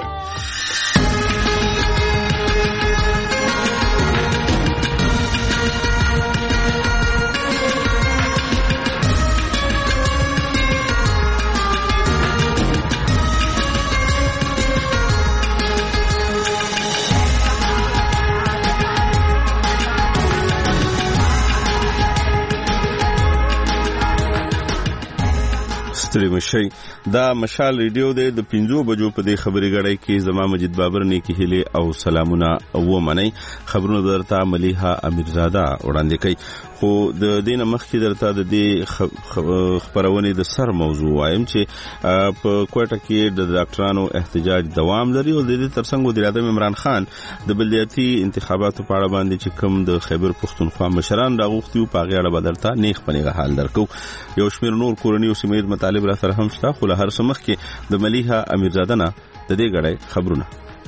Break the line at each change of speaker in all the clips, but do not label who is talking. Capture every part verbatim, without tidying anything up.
ستړي مشي دا مشال ریډیو د پنځو بجو په دې خبري غړای کې زما مجید بابر نه کې هله او سلامونه او منی خبرونه درته ملیحه امیرزاده وړاندې کوي خو د دینه مخکې درته د دې خبرونه د سر موضوع وایم چې په کوټه کې د ډاکټرانو احتجاج دوام لري او د دې ترڅنګ د اعظم عمران خان د بلدیاتي انتخاباتو په اړه باندې چې کوم د خیبر پختونخوا مشران راغوښتي په غیړه بدلتا نیخ پنیغه حال درکو یو شمیر نور کورنی او سیمه مطالب را سره هم شته خو له هر سمخ کې د ملیحه امیرزاده نه د دې غړې خبرونه.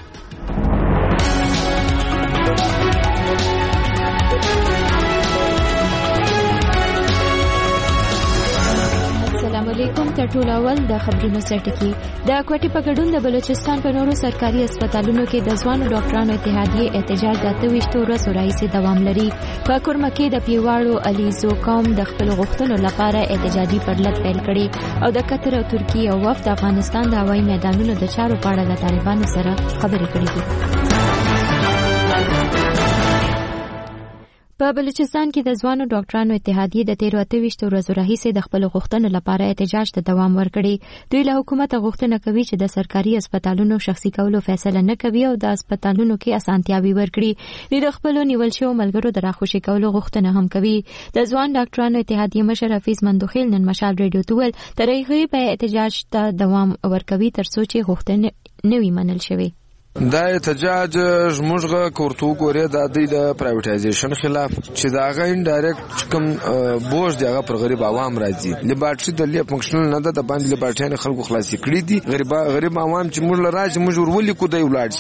علیکم تر ټولو اول د خبرونو سرټکی د کوټي په ګډون د بلوچستان په نورو سرکاري هسپتالونو کې د ځوانو ډاکټرانو اتحادیې احتجاج د اتهویشتو ورځو راهیسې دوام لري. په کورمه کې د پیواړو علیزو قوم د خپل غوښتنو لپاره احتجاجي پرلط پیل کړي او د قطر او ترکیه او وفد افغانستان د هوایي میدانونو د چارو په اړه د طالبانو سره خبرې کړې دي. په بلوچستان کې د ځوانو ډاکټرانو اتحادیې د تیرو اتهویشتو ورځو راهیسې د خپل غوښتنو لپاره احتجاج ته دوام ورکړي. دوی له حکومت غوښتنه کوي چې د سرکاري هسپتالونو شخصي کولو فیصله نه کوي او د هسپتالونو کې اسانتیاوي ورکړي. دوی د خپل نیول شوو ملګرو د راخوشي کولو غوښتنه هم کوي. د ځوان ډاکټرانو اتحادیې مشر حفیظ مندوخیل نن مشال ریډیو ته ویل تر هغې به احتجاج ته دوام ورکوي تر څو چې غوښتنې نه وي منل شوې.
دا احتجاج زموږه کورتو ګورې د دې د پرایویټایزیشن خلاف چې دا غا انډایرکټ کوم بوج دی هغه پر غریب عوام راځي. لیبارټری د لیه فنکشنل نه ده د باندې لیبارټری خلکو خلاصي کړی دي. غریب غریب عوام چې موږ لراځي موږ ورولي کو دی ولاړ.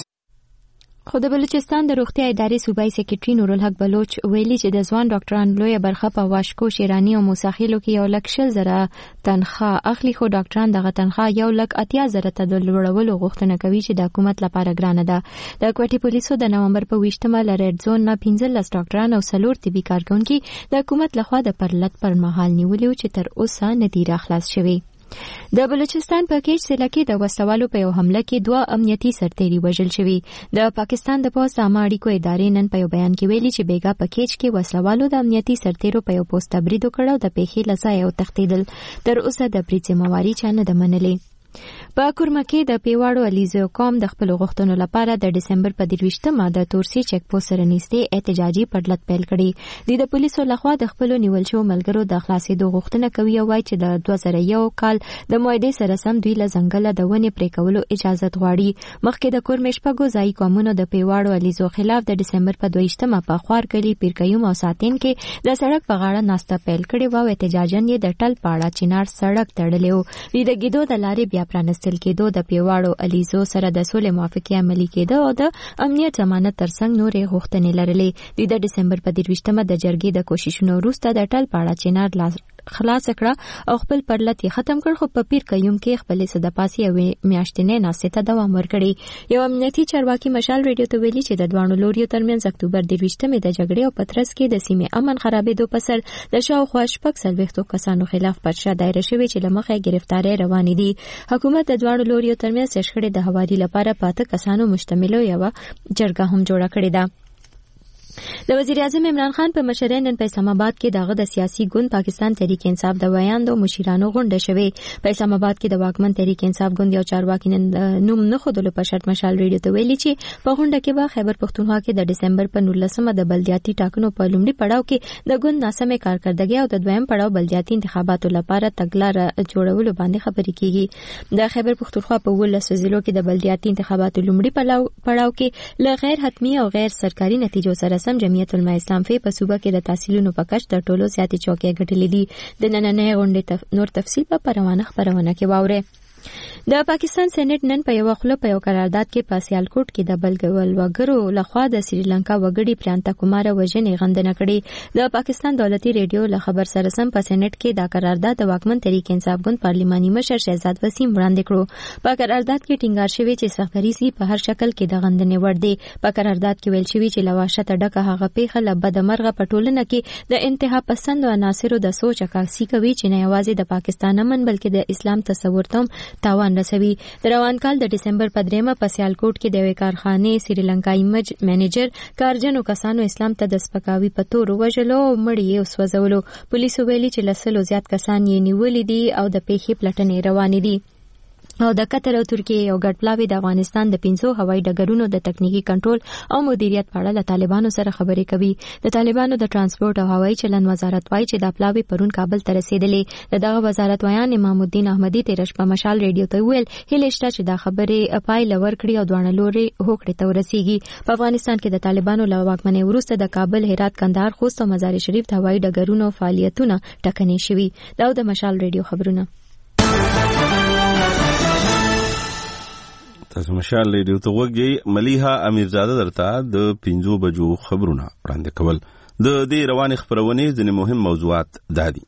خو د بلوچستان د روغتیا ادارې صوبایي سکرټري نورالحق بلوچ ویلي چې د ځوان ډاکټرانو لویه برخه په واشکو شیرانی او موساخیلو کې یو لک شل زره تنخواه اخلي خو ډاکټران دغه تنخواه یو لک اتیا زره ته د لوړولو غوښتنه کوي چې د حکومت لپاره ګرانه ده. د کوټي پولیسو د نومبر په ویشتمه ل ریډ زون نه پنځلس ډاکټران او څلور طبي کارکونکي د حکومت لخوا د پرلط پر مهال نیولي چې تر اوسه نه دي راخلاص شوي. د بلوچستان په کیچ ضلع کې د وسوالو په یو حمله کې دوه امنیتي سرتیري وژل شوي. د پاکستان د پولیس عامه اړیکو ادارې نن په یو بیان کې ویلي چې بیګا په کیچ کې وسوالو د امنیتي سرتیرو په یو پوسټ تبرید وکړ او د پیښې له ځایه وتښتېدل. تر اوسه د برید ذمہواري چا نه ده منلې. په کورمه کې د پیواړو علیزو قوم د خپل غوښتنو لپاره د دسمبر په درویشتمه د تورسي چک پوسټ سره نږدې احتجاجي پرلط پیل کړي. د پولیسو لخوا د خپل نیول شو ملګرو د خلاصېدو غوښتنه کوي او وايي چې د دوه زره یو کال د موعدې سره سم دوی له ځنګله د ونې پرې کولو اجازه غواړي. مخکې د کورمې شپږو ځایي قومونو د پیواړو علیزو خلاف د دسمبر په دویشتمه په خوار کلی پیرکیوم او ساتین کې د سړک په غاړه ناسته پیل کړي او احتجاجن یې د ټل پاړه چنار سړک تړلی و. د ګیدو د لارې بیا پرانستل کېدو د پیواړو علیزو سره د سولې موافقې عملي کېده او د امنیت ضمانت ترڅنګ نورې غوښتنې لرلې. د دسمبر په درویشتمه د جرګې د کوششونو وروسته د ټل پاړه چنار خلاص کړه او خپل پرلط یې ختم کړ خو په پیر کيوم کې خپل صدپاسي او میاشتنې ناسته ته دوام ورکړي. یو امنیتي چارواکي مشال ریډیو ته ویلي چې د دوانو لوریو ترمنځ اکتوبر درویشتمه د جګړې او پترس کې د سیمې امن خرابېدو په سر د شاوخوا شپږ څلوېښتو کسانو خلاف پرچه دایره شوې چې له مخې گرفتاری روانې دي. حکومت د دوانو لوریو ترمنځ شخړې د هواري لپاره پاته کسانو مشتمل یو جرګه هم جوړه کړې ده. د وزیر اعظم عمران خان په مشرۍ نن په اسلام آباد کې دغه د سیاسي ګوند پاکستان تحریک انصاف د ویاندو مشیرانو غونډه شوې. په اسلام آباد کې د واکمن تحریک انصاف ګوند یو چارواکي نن نوم نه خودلو په شرط مشال ریډیو ته ویلي چې په غونډه کې به خیبر پختونخوا کې د دسمبر په نولسمه د بلدیاتي ټاکنو په لومړي پړاو کې د ګوند ناسمه کارکردګي او د دویم پړاو بلدیاتي انتخاباتو لپاره تګلاره جوړولو باندې خبرې کیږي. د خیبر پختونخوا په ولس ضلعو کې د بلدیاتي انتخاباتو لومړي پړاو کې ل غیر حتمی او غیر سرکاري نتیجو سره سم جمعیت علماء اسلام په صوبه کې د تحصیلونو په کچ د ټولو زیاتې چوکۍ ګټلې دي. د نننۍ غونډې تف... نور تفصیل په پروانه خبرونه کې واورئ. د پاکستان سېنات نن په یو خله په یو قرارداد کې په سیالکوټ کې د بلګول وګړو لخوا د سریلانکا وګړي پرانتا کومار وژنې غندنه کړې. د پاکستان دولتي ریډیو له خبر سره سم په سېنات کې دا قرارداد د واکمن تحریک انصاف ګوند پارلماني مشر شهزاد وسیم وړاندې کړو. په قرارداد کې ټینګار شوی چې سختريسي په هر شکل کې د غندنې وړ دی. په قرارداد کې ویل شوی چې لواشه ډکه هغه پیښه له بدمرغه پټولنه کې د انتها پسند او عناصرو د سوچ عکاسي کوي چې نه یوازې د پاکستان امن بلکې د اسلام تصور ته تاوان رسوي. د روان کال د ډسمبر په دریمه په سیالکوټ کې د یوې کارخانې سریلانکایي منیجر کارجنو کسانو اسلام ته د سپکاوي په تور وژلو او مړی یې وسوځولو. پولیسو ویلي چې لسلو زیات کسان یې نیولي دي او د پیښې پلټنې روانې دي. او د قطر او ترکیې یو ګډ پلاوی د افغانستان د پنځو هوایي ډګرونو د تکنیکی کنټرول او مدیریت په اړه له طالبانو سره خبرې کوي. د طالبانو د ترانسپورت او هوایي چلند وزارت وایي چې دا پلاوی پرون کابل ته رسیدلې. دغه وزارت ویان امام الدین احمدی تیرش په مشال ریډیو ته ویل هیله شته چې دا خبرې پایله ورکړي او دوه لوري هوکړې ته ورسیږي. په افغانستان کې د طالبانو له واکمنۍ وروسته د کابل، هرات، کندهار، خوست او مزار شریف د هوایي ډګرونو فعالیتونه ټکنۍ شوي. دا د مشال ریډیو خبرونه.
تاسو مشال ریډیو ته وګورئ. ملیحه امیرزاده درته د پنځو بجو خبرونه وړاندې کول. د دې روانې خبرونې ځینې مهم موضوعات دا دي.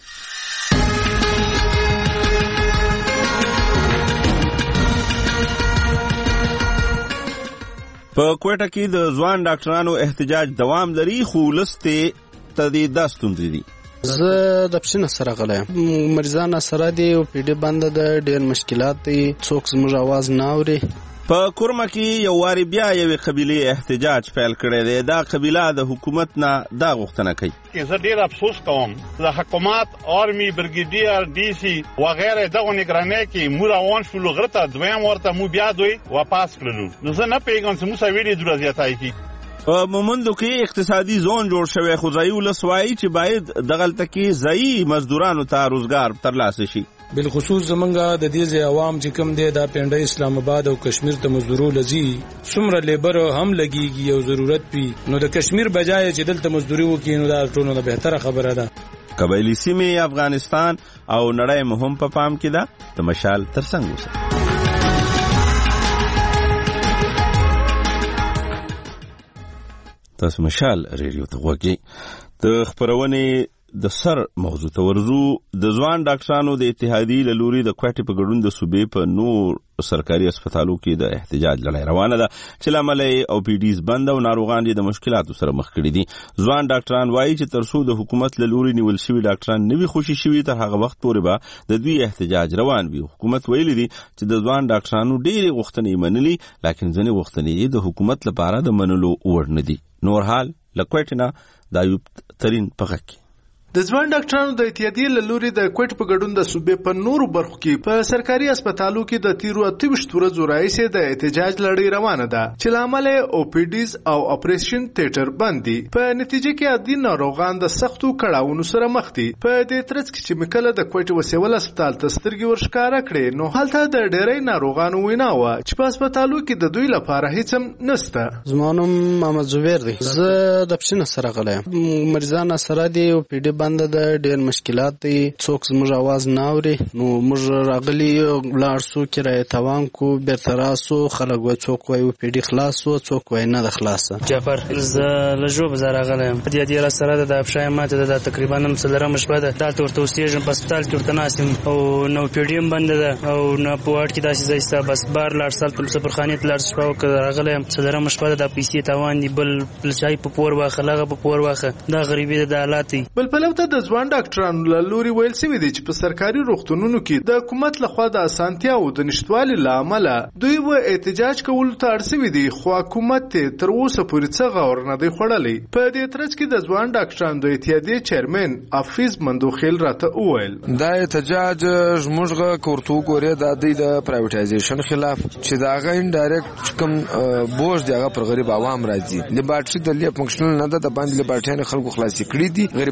په کوټه کې د ځوان ډاکټرانو احتجاج دوام لري خو لسته تدید ستونزې دي.
زه د پښینه سره غلم مریضان سره دی او پیډي بند د ډېر مشکلات دي. څوک زموږ आवाज نه اوري.
په کورما کې یو واری بیا یوې قبیلې احتجاج پیل کړی دی. دا قبیله د حکومت نه دا غوښتنه کوي.
زه ډېر افسوس کوم د حکومت آرمي برګیډیر ډي سي وغیره دغه نگرانۍ کې مو روان شولو غرته دویم ورته مو بیا دوی واپس کړلو. نو زه نه پیغام چې مو سویلې دوه زیاتای کی
په مومندو کې اقتصادي زون جوړ شوی خو ځایي ولس وایي چې باید دغلته کې ځایي مزدورانو ته روزګار ترلاسه شي.
بالخصوص زمونږ د دې ځای عوام چې کوم دی دا پنډه اسلام آباد او کشمیر ته مزدورو لذي څومره لیبر هم لګيږي او ضرورت پی نو د کشمیر بجای چې دلته مزدوري وکړي نو دا ټولو نه بهتره خبره ده.
قبایلی سیمې افغانستان او نړۍ مهم په پام کې ده. د مشال ترڅنګ اوسه. تاسو مشال ریډیو ته وګورئ. د خبرونې د سر موضوع ته ورزو. د ځوان ډاکټرانو د اتحادیې له لوري د کوټې په ګډون د صوبې په نور سرکاري هسپتالو کې د احتجاج لړۍ روانه ده چې له امله یې او پی ډیز بند او ناروغان یې د مشکلاتو سره مخ کړي دي. ځوان ډاکټران وایي چې تر څو د حکومت له لوري نیول شوي ډاکټران نه وي خوشي شوي تر هغه وخت پورې به د دوی احتجاج روان وي. حکومت ویلي دي چې د ځوان ډاکټرانو ډېرې غوښتنې منلي لکن ځینې غوښتنې د حکومت لپاره د منلو وړ نه دي. نور حال له کوټې نه د ایوب ترین په غږ کې.
د ځوان ډاکټرانو د اتحادیې له لوري د کوټ په ګډون د صوبې په نورو برخو کې په سرکاري هسپتالو کې د تیرو اته ویشت ورځو راهیسې د احتجاج لړۍ روانه ده چې له امله او پی ډیز او اپریشن تیټر بند دي. په نتیجه کې عادي ناروغان د سختو کړاوونو سره مخ دي. په دې ترڅ کې چې مکله د کوټ وسیول هسپتال ته سترګې ورښکاره کړې نو هلته د ډېرې ناروغانو وینا و چې په هسپتالو کې د دوی لپاره هیڅ هم نشته.
زما نوم محمد زبیر دی. زه د پښینه سره غلم مریضان سره دی او پی ډي بند د ډېر مشکلات دي. څوک زموږ आवाज نه اوري. نو موږ راغلي لاړ سو کرایه توان کو بیرته راسو خلک وای څوک وای پی ډي خلاص وو څوک وای نه د خلاصه.
جعفر ز لجو بازار غلم په دې ډیر سره د افشای ماته د تقریبا نم سلره مشبه ده دالته ورته اوسېږم په هسپتال کې ورته ناسم او نو پی ډي هم بند ده او نه په واټ کې داسې ځایسته بس بار لاړ سال په سفرخانه ته لاړ شو کړه غلم سلره مشبه د پیسې توان دی بل بل شای په پور واخه لغه په پور واخه دا غریبي د حالات
بل په لوته د ځوان ډاکټرانو له لوري ویل شوی دی چې په سرکاري روغتونونو کې د حکومت لخوا د اسانتیا او د نشټوالي لامل دوی و احتجاج کول ته اړ شوی دی خو حکومت تر اوسه پورې څه غور نه دی خوړلی. په دې ترڅ کې د ځوان ډاکټرانو د اتحادیې چیرمن حافظ مندوخیل راته وویل
دا احتجاج زموږ کورتو ګورې د دې د پرایویټایزیشن خلاف چې دا غا انډایرکټ کوم بوج دی هغه پر غریب عوام راځي. د باټري د لیپ فنکشنل نه ده د باندې باټري خلکو خلاصي کړی دي. غریب غریب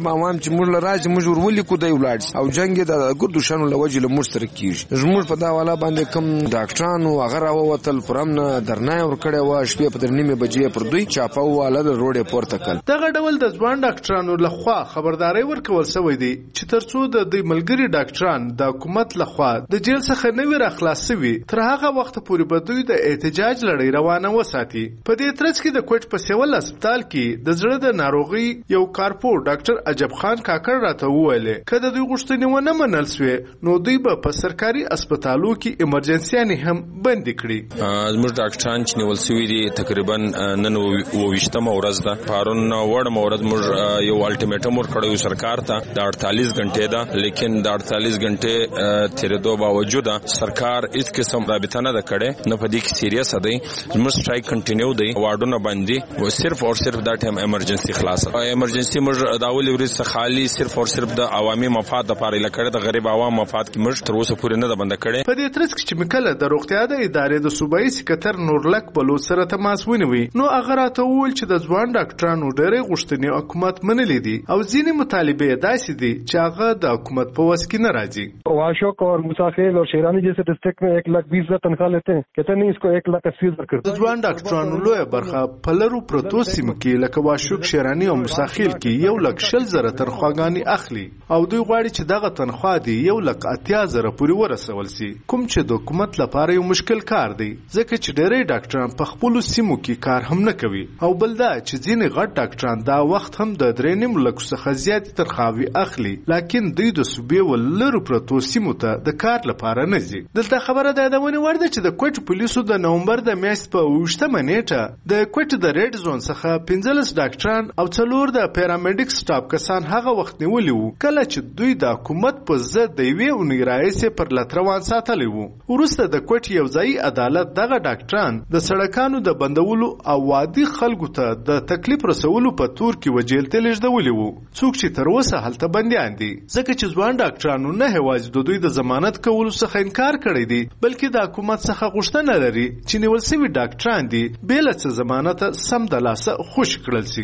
طالب عوام چې موږ لراځي موږ ورولي کو دی ولاړ او جنگ د ګردو شانو لوجه له موږ سره کیږي زموږ په دا والا باندې کم ډاکټرانو هغه راووتل پرمنه درنای ور کړی و شپې په درنیمه بجې پر دوی چاپو والا د روډ پورته کړ
دغه ډول د ځوان ډاکټرانو لخوا خبرداري ورکول شوې دي چې ترڅو د دوی ملګری ډاکټران د حکومت لخوا د جیل څخه نوی راخلاص شوي تر هغه وخت پورې به دوی د احتجاج لړۍ روانه وساتي په دې ترڅ کې د کوټ په سیول هسپتال کې د زړه د ناروغي یو کارپو ډاکټر عجب خان کاکړ راته وویل کله دوی غوښتنې ونه منل سوې نو دوی به په سرکاري هسپتالو کې ایمرجنسيانې هم بند کړي
زموږ ډاکټران چې نیول شوي دي تقریبا نن اوویشتمه ورځ ده پرون وړمه ورځ موږ یو الټیمیټم ورکړی سرکار ته د اړتالیس غنټې ده لیکن د اړتالیس غنټې تیرېدو باوجود سرکار هیڅ قسم رابطه نه ده کړې نه په دې کې سیریس دی زموږ سټرایک کنټینیو دی واردونه باندې و صرف او صرف دا ټایم ایمرجنسي خلاص ایمرجنسي موږ دا ولې ورسره خالی صرف او صرف د عوامي مفاد لپاره لکه د غریب عوام مفاد کې موږ تر اوسه پورې نه ده بند کړې
په دې ترڅ کې چې مکله د روغتیا د ادارې د صوبایي سکرټر نورلک بلوچ سره تماس ونیوي نو هغه راته وویل چې د ځوان ډاکټرانو ډېرې غوښتنې حکومت منلې دي او ځینې مطالبې داسې دي چې هغه د حکومت په وس کې نه راځي
واشوک اور مساخیل اور شیرانی جیسے ڈسٹرکٹ میں ایک لاکھ بیس ہزار تنخواہ لیتے ہیں کہتے نہیں اس کو ایک لاکھ اسی ہزار کرتے
د ځوان ډاکټرانو لویه برخه په لرو پرتو سیمو کې لکه واشوک شیرانی او مساخیل کې یو لک شل زره تنخواګانې اخلي او دوی غواړي چې دغه تنخواه دی یو لک اتیا زره پورې ورسول سي کوم چې د حکومت لپاره یو مشکل کار دی ځکه چې ډېری ډاکټران په خپل سیمو کې کار هم نه کوي او بل دا چې ځینې غټ ډاکټران دا وخت هم د درې نیم لک څخه زیات تنخواوي اخلي لکه دوی د صوبې ولرو پرتو سیمو ته د کار لپاره نه ځي دلته خبره ده د ونی ورده چې د کوټ پولیسو د نومبر د میاشتې په اوویشتمه نیټه د کوټ د ریډ زون څخه پنځلس ډاکټران او څلور د پیرامیډیک سټاف کسان هغه وخت نیولي وو کله چې دوی د حکومت په ضد د یوې اونۍ راهیسې پر لتروان ساتلی وو وروسته د کوټ یو ځایي عدالت دغه ډاکټران د سړکانو د بندولو او وادي خلکو ته د تکلیف رسولو په تور کې وجیل ته لېږدولي وو څوک چې تر اوسه هلته بندیان دي ځکه چې ځوان ډاکټرانو نه یوازې د دوی د ضمانت کولو څخه انکار کړی دی بلکې د حکومت څخه غوښتنه لري چې نیول شوي ډاکټران دي بې له څه ضمانته سم د لاسه خوشي کړل سي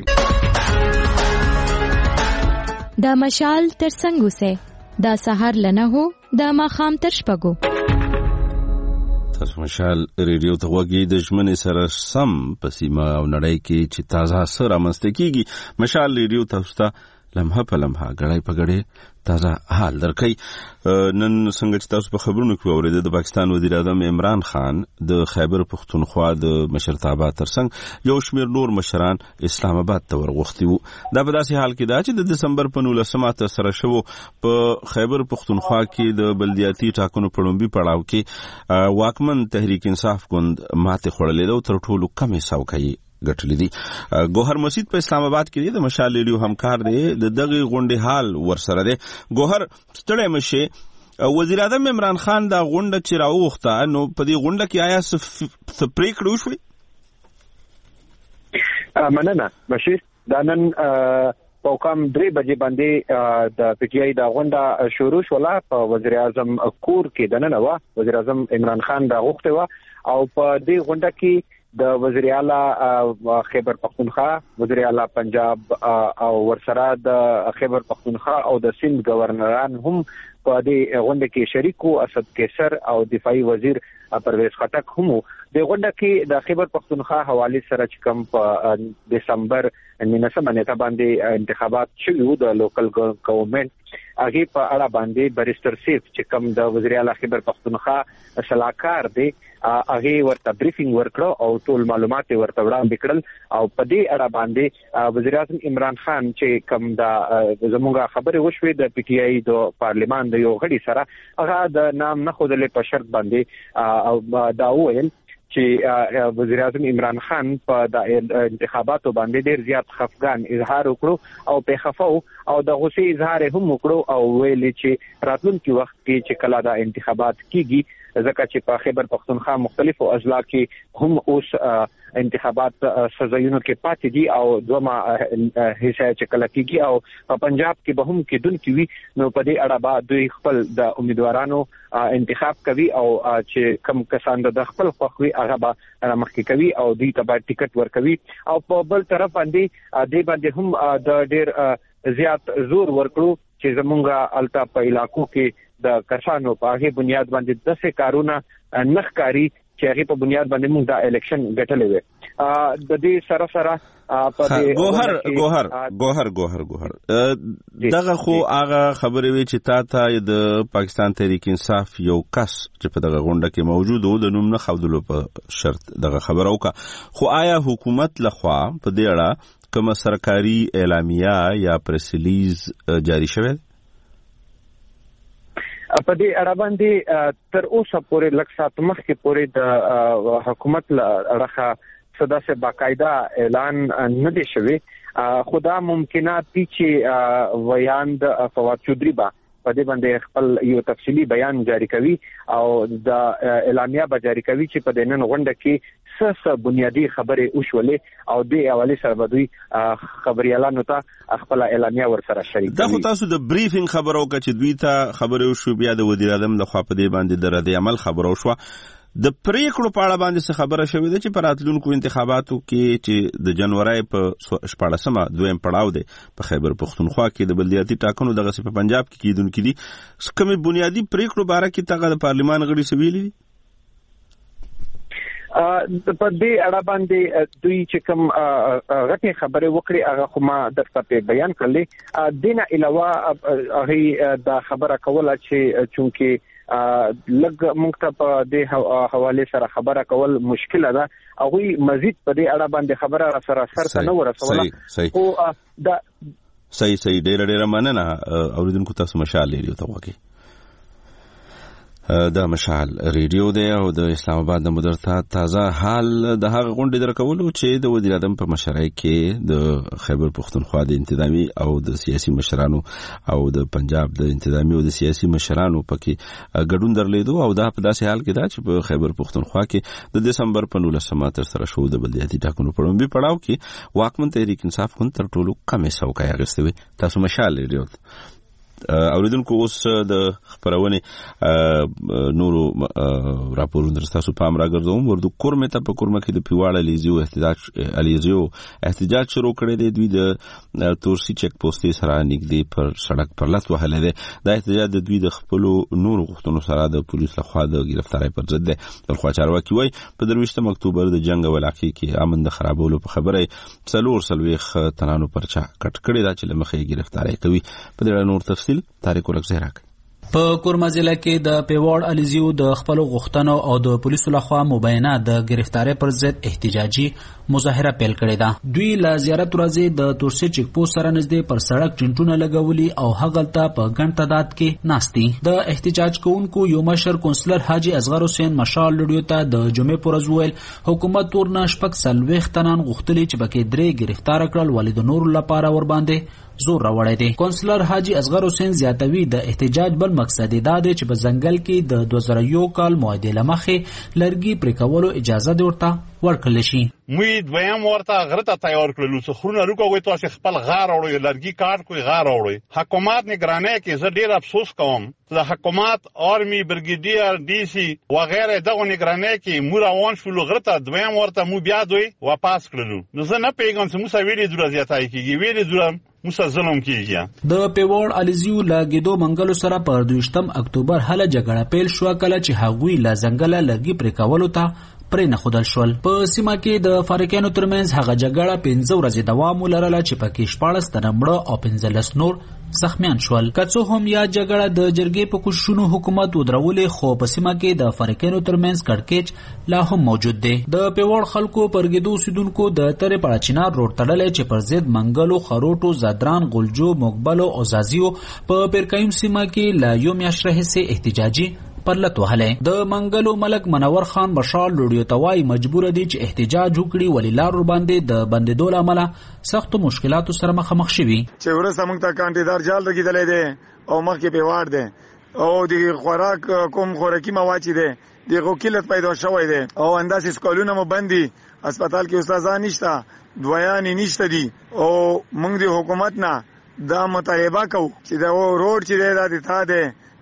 دا مشال تر څنګه وسه دا سحر لنه هو دا ماخام تر شپږو
تاسو مشال ریډیو ته وګورئ د ژمنې سره سم په سیمه او نړۍ کې چې تازه سره رامنځته کیږي مشال ریډیو تاسو ته لمحه په لمحه غړای په غړې تازه حال درکې نن څنګه چې تاسو په خبرونو کې اوریدل د پاکستان وزیر اعظم عمران خان د خیبر پختونخوا د مشرتابه ترڅنګ یو شمېر نور مشران اسلام آباد ته ورغوښتي وو دا په داسې حال کې دا چې د دسمبر په نولسمه تر شوو په خیبر پختونخوا کې د بلدیاتي ټاکنو په لومړي پړاو کې واکمن تحریک انصاف ګوند ماته خړلې ده تر ټولو کمې څوکۍ ګټلې دي ګوهر مسجد په اسلام آباد کې د مشال ریډیو همکار دی د دغه غونډې حال ورسره دی ګوهر ستړی مشه وزیر اعظم عمران خان دا غونډه چې راوغخته نو په دې غونډه کې آیا څه پریکړه وشوه
مننه بشیر دا نن په کم درې بجې باندې د پی ټی آی دا غونډه شروع شوله په وزیر اعظم کور کې دننه و وزیر اعظم عمران خان دا غوښته و او په دې غونډه کې د وزیر اعلی خیبر پختونخوا وزیر اعلی پنجاب او ورسره د خیبر پختونخوا او د سند گورنران هم په دې غونډه کې شریک وو اسد کیسر او دفاعي وزیر پرویز خټک هم د غونډه کې د خیبر پختونخوا حواله سره چې کوم په دسمبر نولسمه نیټه باندې انتخابات شوي د لوکل ګورنمنت هغه په اړه باندې بریسټر سیف چې کوم د وزیر اعلی خیبر پختونخوا صلاحکار دی هغه ورته بریفینګ ورکړو او ټول معلومات ورته وړاندې کړل او په دې اړه باندې وزیر اعظم عمران خان چې کوم د زموږه خبره وشوې د پی ټی آی د پارلیمان د یو غړي سره هغه د نام نه خودلې په شرط باندې دا وویل چې وزیر اعظم عمران خان په د انتخاباتو باندې ډیر زیات خفګان اظهار وکړو او په خفاو او د غصې اظهار هم وکړو او ویل چې راتلونکي وخت کې چې کله د انتخابات کیږي ځکه چې په خیبر پختونخوا مختلفو اضلاع کې هم اوس انتخابات سزایونو کې پاتې دي او دوما حصہ چې کله کېږي او په پنجاب کې به هم کېدونکي وي نو په دې اړه به دوی خپل د امیدوارانو انتخاب کوي او چې کم کسان د خپل خوښوي هغه به رامخکې کوي او دوی ته به ټیکټ ورکوي او په بل طرف باندې دې باندې هم د ډېر زیات زور ورکړو چې زمونږه التا په علاقو کې د کسانو په هغه بنیاد باندې داسې کارونه نخکاری چې هغه په بنیاد باندې موږ د الیکشن ګټلې وي. د دې سره سره
په ګوهر ګوهر ګوهر ګوهر ګوهر دغه خو هغه خبرې وی چې تا ته د پاکستان تحریک انصاف یو کس چې په دغه غونډه کې موجود و د نوم نه خودلو په شرط دغه خبره وکړه، خو آیا حکومت لخوا په دې اړه کومه سرکاري اعلامیه یا پریس ریلیز جاری شوه؟
په دې اړه باندې تر اوسه پورې لږ سات مخکې پورې د حکومت لخوا صدا سے باقاعده اعلان نه دی شوی. خدا ممکنات دي چې ویاند فواد چودري با په دې باندې خپل یو تفصیلی بیان جاری کوي او د اعلامیه به جاری کوي چې په دې نن غونډه کې څه بنیادی خبرې وشولې او د اولی سره به دوی خبريالانو ته خپل اعلامیه ورسره شریک
کړي. دا خو تاسو د بریفینګ خبرو کې چې دوی ته خبرې وشو، بیا د وزیر اعظم لخوا په دې باندې د رد عمل خبرو شو. د پریکړو په اړه باندې څه خبره شوې ده چې په راتلونکو انتخاباتو کې چې د جنوري په شپاړسمه دویم پړاو دی په خیبر پختونخوا کې د بلدیاتي ټاکنو دغه په پنجاب کې کیدونکو دي، کومې بنیادی پریکړو باره کې تاغه د پارلمان غړي سویلي دي؟
په دې اړه باندې دوی چې کوم غټي خبرې وکړي هغه خو ما درته بیان کړلې. دینه علاوه هغه د خبره کوله چې چونکه لګ موږ ته په دې حواله سره خبره کول مشکله ده، هغه مزید په دې اړه باندې خبره را سره سره نه ورسوله. او دا
صحیح صحیح ډېر ډېر مننه. اوریدونکو تاسو مشال لري ته وکی دا مشال ریډیو دی او د اسلام آباد د مدیر تازه حال د هغه غونډې درکولو چې د وزیر اعظم په مشرۍ کې د خیبر پختونخوا د انتظامی او د سیاسي مشرانو او د پنجاب د انتظامی او د سیاسي مشرانو پکې ګډون درلیدو او دا په داسې حال کې دا چې په خیبر پختونخوا کې د دسمبر په نولسمه تر سره شو د بلدیاتي ټاکنو په لومړي پړاو کې واکمن تحریک انصاف خون تر ټولو کمې څوکۍ اخیستې وي. تاسو مشال ریډیو اوریدونکو اوس د خبرونه نورو راپورونو درستاسو پام راګرځوم. ورته کورمه ته په کورمه کې د پیواړه لیزیو احتجاج الیزیو احتجاج شروع کړی دی. دوی د تورسي چک پوسټ سره نږدې پر سړک پر لټ وهلې ده. دا احتجاج د دوی د خپل نورو غوښتنو سره د پولیس لخوا د گرفتاری پر ضد ده. خو چارواکي وایي په درويشتم اکتوبر د جنگ ولاقي کې امن د خرابولو په خبره څلور سلويخ تنانو پرچا کټ کړی دا چې لمخې گرفتاری کوي. په دې نور تفصیل تاریخ ورکزیراک
په کورما ضلع کې د پیوړ الیزیو د خپل غوښتنو او د پولیسو لخوا مبینه د گرفتاری پر ضد احتجاجي مظاهره پیل کړې ده. دوی لا زیارت ورځي د تورسي چک پوسټ سره نږدې پر سړک چنټونه لګولي او هغلته په ګڼ تعداد کې ناستي. د احتجاج کوونکو یو مشر کونسلر حاجی اصغر حسین مشال لډیو ته د جمعې پر ورځ ویل حکومت ورنه شپږ سلويخ تنان غوښتلي چې پکې درې گرفتار کړل ولې د نور لپاره ور باندې زور راوړی دی. کونسلر حاجی اصغر حسین زیاتوي د احتجاج بل مقصد دا دی چې په ځنګل کې د دوه زره یو کال معاهدې لمخې لرګي پرې کولو اجازه دی ورته ورکړل شي.
موږ دویم ورته غرته تیار کړلو چې خرونه روکوي تاسو خپل غار اوري لرګي کار کوي غار اوري. حکومت نگرانه کې زه ډیر افسوس کوم چې حکومت آرمی برګیډیر ډي سي وغیرہ دغه نگرانه کې مو روان شول غرته دویم ورته مو بیا دوی واپس کړلو. نو زه نه پیغام چې مو سویلې دروازه زیاتای کیږي ویلې دروازه موسی ظلم کیږي.
د پیوړ الیزیو لا ګیدو منګلو سره پر دویشتم اکتوبر هله جګړه پیل شو کله چې هغوی لا ځنګل لرګي پرې کولو ته پرې نه خودل شول. په سیمه کې د فارقینو ترمنځ هغه جګړه پنځه ورځې دوام ولرله چې پکې شپاړس تنه مړه او پنځلس نور زخمیان شول. که څه هم یا جګړه د جرګې په کوششونو حکومت ودرولې خو په سیمه کې د فارقینو ترمنځ کړکېچ لا هم موجود دی. د پیوړ خلکو پرګېدو اوسیدونکو د ترې پړاچینار روډ تړلی چې پر ضد منګلو خروټو زادران غلجو موګبلو او زازیو په پیرکایم سیمه کې لا یو میاشت راهیسې احتجاجي پرلت وهله. د منګلو ملک منور خان بشار لوډیو توای مجبور دي چې احتجاج وکړي ولی لار باندې د بندیدو لامل سخت مشکلاتو سره مخامخ شوي.
چې ورسره موږ ته کانټیدار جال لګیدلې ده او مخکې پیوړ ده او د خوراک کوم خوراکي مواد چې ده دغه قلت پیدا شوی ده او انداسې سکولونه مو بندي هسپتال کې استادان نشته دویان نشته دي او موږ د حکومت نه دا مطالبه کوو چې دا روډ چې ده د تا ده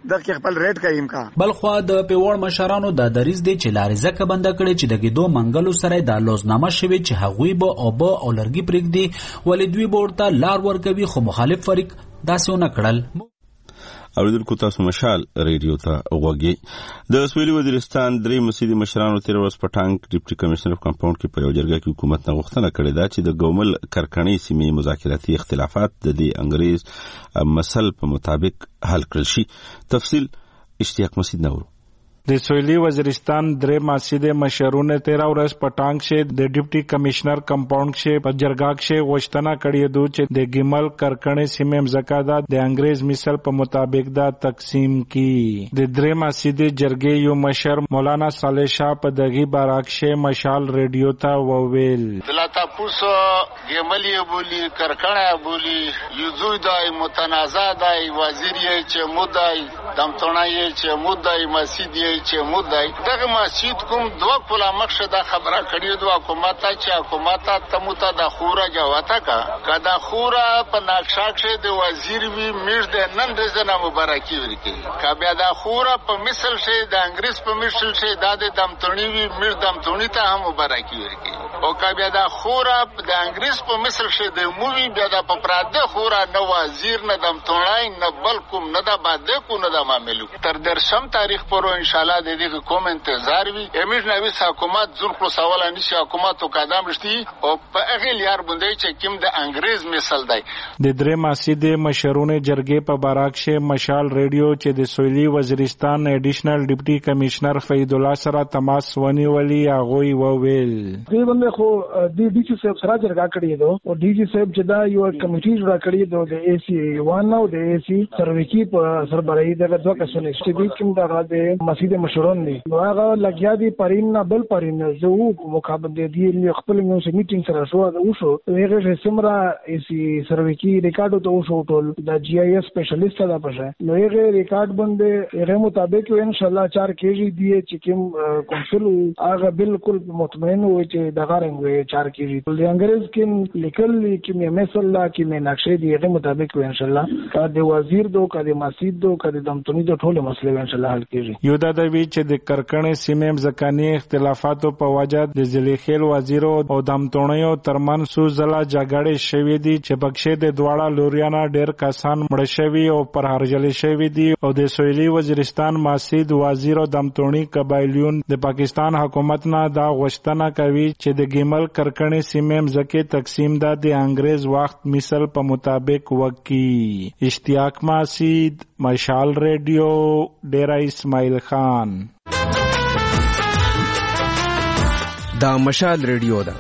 د خپل ریټ کایم کا.
بلخوا د پیوړ مشرانو د دریز دی چې لارې ځکه بنده کړي چې د ګیدو منګلو سره د لوزنامه شوی چې هغوی به او به او لرګي پرېږدي ولې دوی به ورته لار ورکوي خو مخالف فریق داسې ونه کړل.
اوریدونکو تاسو مشال ریډیو ته وګورئ. د سویلي وزیرستان درې مسیدي مشرانو تیر ورځ په ټانک ډیپټي کمشنر کمپاوند کې په یو جرګه کې حکومت نه غوښتنه کړې ده چې د ګومل کرکنۍ سیمې مذاکراتي اختلافات د دې انګریز مسل په مطابق حل کړل شي. تفصیل اشتیاق مسید نورو.
د سویلي وزیرستان درې مسیدي مشرونه تیر ورځ په ټانک شه د ډیپټي کمشنر کمپاوند شه په جرګه شه غوښتنه کړې ده چې د ګیمل کرکنۍ سیمې مزکادا د انګریز مثال په مطابق دا تقسیم کی. د درې مسیدي جرګې یو مشر مولانا صالح شاه په دغه باراکشه مشال ریډیو ته وویل
دلته پوسو ګیمل یې بولی کرکنۍ بولی یوزوی دای متنازع دای وزیر یې چې مودای دمتونه یې چې مودای مسیدي چې مودای دغه مسجد کوم دوه کله مخشه دا خبره کړې دوه حکومت چې حکومت ته مت د خوره جواته کا کدا خوره په نقشه کې د وزیر وی میر د نن د زنه مبارکي ورکی کبه دا خوره په مثل شي د انګریز په مثل شي د دمتونی وی میر دمتونی ته هم مبارکي ورکی او کبه دا خوره د انګریز په مثل شي د مووی بیا د پپراده خوره نه وزیر نه دمتونای نه بلکم نه د باده کو نه د معاملو تر درشم تاریخ پر ان شاء الله د دې کوم انتظار وي امیر نوی حکومت زور خو سوال نشي حکومت او قدم رښتي او په هغه لار باندې چې کوم د انګریز مثال دی.
د درې مسیدي مشرونه جرګې په باراکشه مشال ریډیو چې د سویلي وزیرستان ایډیشنل ډیپټي کمشنر فید الله سره تماس ونیولي هغه وویل
دې باندې خو د ډي سي صاحب سره جرګه کړې ده او ډي سي صاحب چې دا یو کمیټي جوړه کړې ده د اي سي وان او د اي سي سرویکی په سربراهي دغه دوه کسونه چې کوم دغه د مسجد مشرون دي نو هغه لګیا دي پرین نه بل پرین زه وو مقابله دي خپل نو میټینګ سره شو دا وشو هغه سمرا اسی سرویکی ریکارډ ته وشو ټول د جی آی ایس سپیشلیست دا پښه نو هغه ریکارډ باندې هغه مطابق ان شاء الله چار کیږي دی چې کوم کونسل هغه بالکل مطمئن وي چې دغه رنګ وي چار کیږي د انګریز کې لیکل کې مې مثلا کې مې نقشې دی هغه مطابق ان شاء الله کا د وزیر دو کا د مسجد دو کا د دمتونی دو ټول مسلې ان شاء الله حل کیږي.
یو دا د وی چې د کرکنې سیمې ځکاني اختلافاتو په وجه د ځلیخیل وزیر او دمتونیو ترمن سو زلا جګړې شوې دي چې بخښې د دواړه لوریانا ډېر کسان مړ شوي او پر هرجل شوي دي او د سویلي وزیرستان مسجد وزیر او دمتونی قبایلیون د پاکستان حکومت نه دا غوښتنه کوي چې د ګیمل کرکنې سیمې ځکه تقسیم دا د انګریز وخت مثال په مطابق وکي. اشتیاق مسید مشال ریډیو ډیرا اسماعیل خان.
دا مشال ریډیو ده.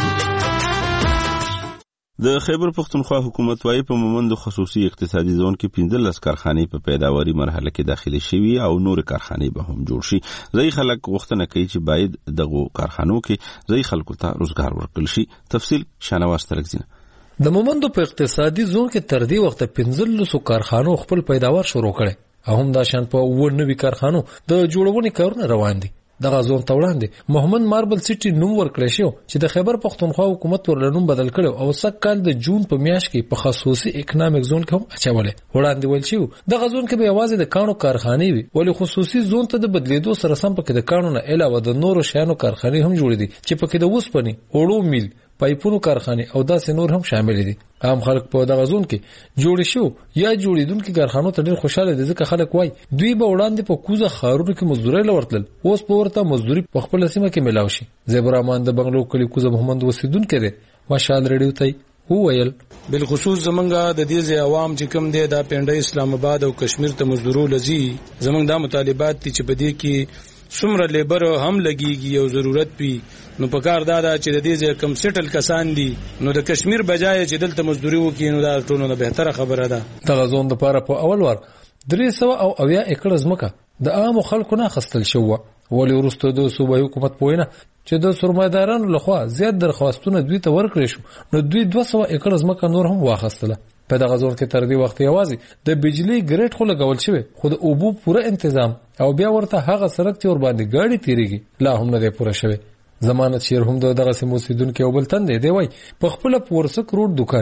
د خیبر پختونخوا حکومت وايي په مومند خصوصي اقتصادي زون کې پنځلس کارخانې په پیداواري مرحله کې داخلي شوي او نور کارخانې به هم جوړ شي. ځای خلک غوښتنه کوي چې باید دغه کارخانو کې ځای خلکو ته روزګار ورکړل شي. تفصیل شانواز ترکزینه.
د مومند په اقتصادي زون کې تر دې وخت پنځلس کارخانو خپل پیداوار شروع کړي او هم دا شان په ونوي کارخانو د جوړونې کارونه روان دي. دغه زون ته وړاندې محمد ماربل سټي نوم ورکړی شو چې د خیبر پختونخوا حکومت ورلنوم بدل کړو او سږ کال د جون په میاشت کې په خصوصي اکونومیک زون کې هم اچولې وړاندې ویل شو دغه زون کې به یوازې د کانو کارخانې وي ولې خصوصي زون ته د بدلیدو سره سم پکې د کانو نه علاوه د نورو شیانو کارخانې هم جوړې دي چې پکې د وسپنې اوړو میل پایپونو کارخانه او داسې نور هم شامل دي. عام خلک په دغه زون کې جوړ شو یا جوړیدونکو کارخانو ته ډېر خوشاله دي ځکه خلک وای دوی به وړاندې په کوزه خارونو کې مزدوري لورتل اوس په ورته مزدوري په خپل سیمه کې ملاوي شي. زیبر امان د بنگلو کلی کوزه محمد وسیدون کړي مشال ریډیو ته وویل
بالخصوص زمونږه د دې ځای عوام چې کوم دی دا پنده اسلام آباد او کشمیر ته مزدورو لزی زمونږ د مطالبات چې په دې کې څومره لیبر هم لګيږي او ضرورت پی نو په کار دا چې د دې کم سیټل کسان دي نو د کشمیر بجای چې دلته مزدوري وکړي نو دا ټولو نه بهتره خبره ده.
دغه زون د پاره په اول ور درې سوه او اویا ایکړ ځمکه د عام خلکو نه خستل شو ولې ورسته د صوبایي حکومت پوینه چې د سرمایدارانو لخوا زیات درخواستونه دوی ته ورکړي شو نو دوی دوه سوه ایکړ ځمکه نور هم واخستله. په دغه زون کې تر دې وخت یوازې د بجلی ګریډ خو لګول شوی خو د اوبو پوره تنظیم او بیا ورته هغه سړک چې ور باندې ګاډي تیریږي لا هم نه دی پوره شوی. ضمانت شیر هم دغه سیمو سیدون کې او بل تند دی وای په خپل پورسک روډ دکان کوي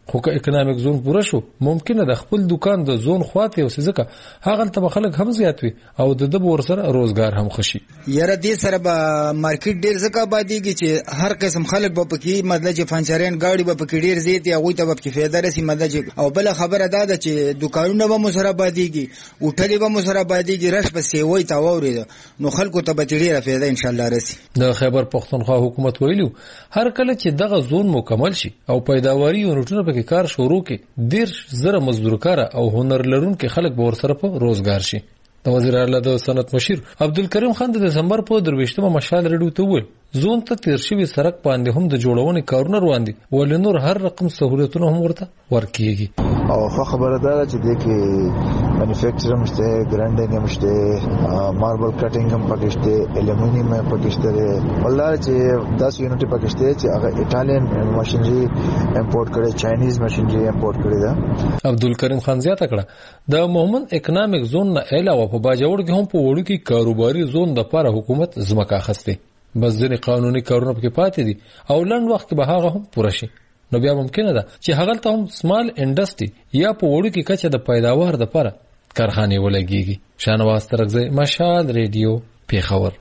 خو که اکونومیک زون پوره شو ممکنه د خپل دکان د زون خواته او ځکه هغه ته خلک هم زیات وي او د د ورسره روزګار هم خشي.
یاره دې سره به مارکیټ ډیر ځکه آبادیږي چې هر قسم خلک به پکې مطلب چې فنچرین گاډي به پکې ډیر زیات یا غوي ته به پکې فایده رسي مطلب او بل خبره دا ده چې دکانونه به مسره آبادیږي هوټلې به مسره آبادیږي رش به سیوي تا ووري نو خلکو ته به ډیره فایده ان شاء الله رسي.
د خیبر پختونخوا حکومت ویلو هر کله چې دغه زون مکمل شي او پیداواري یونټونه کې کار شروع کې ډیر زره مزدورکار او هنر لرونکو خلک به ورسره په روزګار شي. د وزیر اعلی د صنعت مشیر عبدالکریم خان د دسمبر په درویشتمه مشال ریډیو ته وویل زون ته تیر شوی سړک باندې هم د جوړونې کارونه روان دي ولې نور هر رقم سہولتونه هم ورته ورکیږي.
او خو خبره ده چې د کې مانیفیکچر هم شته ګرانډینګ هم شته ماربل کټینګ هم پکې شته الومینیم هم پکې شته ولر چې دس یونټ پکې شته چې هغه ایټالین ماشینری امپورټ کړي چاینیز ماشینری امپورټ کړي ده.
عبدالکریم خان زیاته کړه د مومن اکونومیک زون نه علاوه په باجوړ کې هم په وړو کې کاروباري زون د لپاره حکومت ځمکه اخیسته بس ځینې قانوني کارونه پکې پاتې دي او لنډ وخت کې به هغه هم پوره شي نو بیا ممکنه ده چې هغه ته هم سمال انډستری یا په وړو کې کچه د پیداوار لپاره کارخانه ولګيږي. شانواز ترغزی مشال ریډیو پیښور.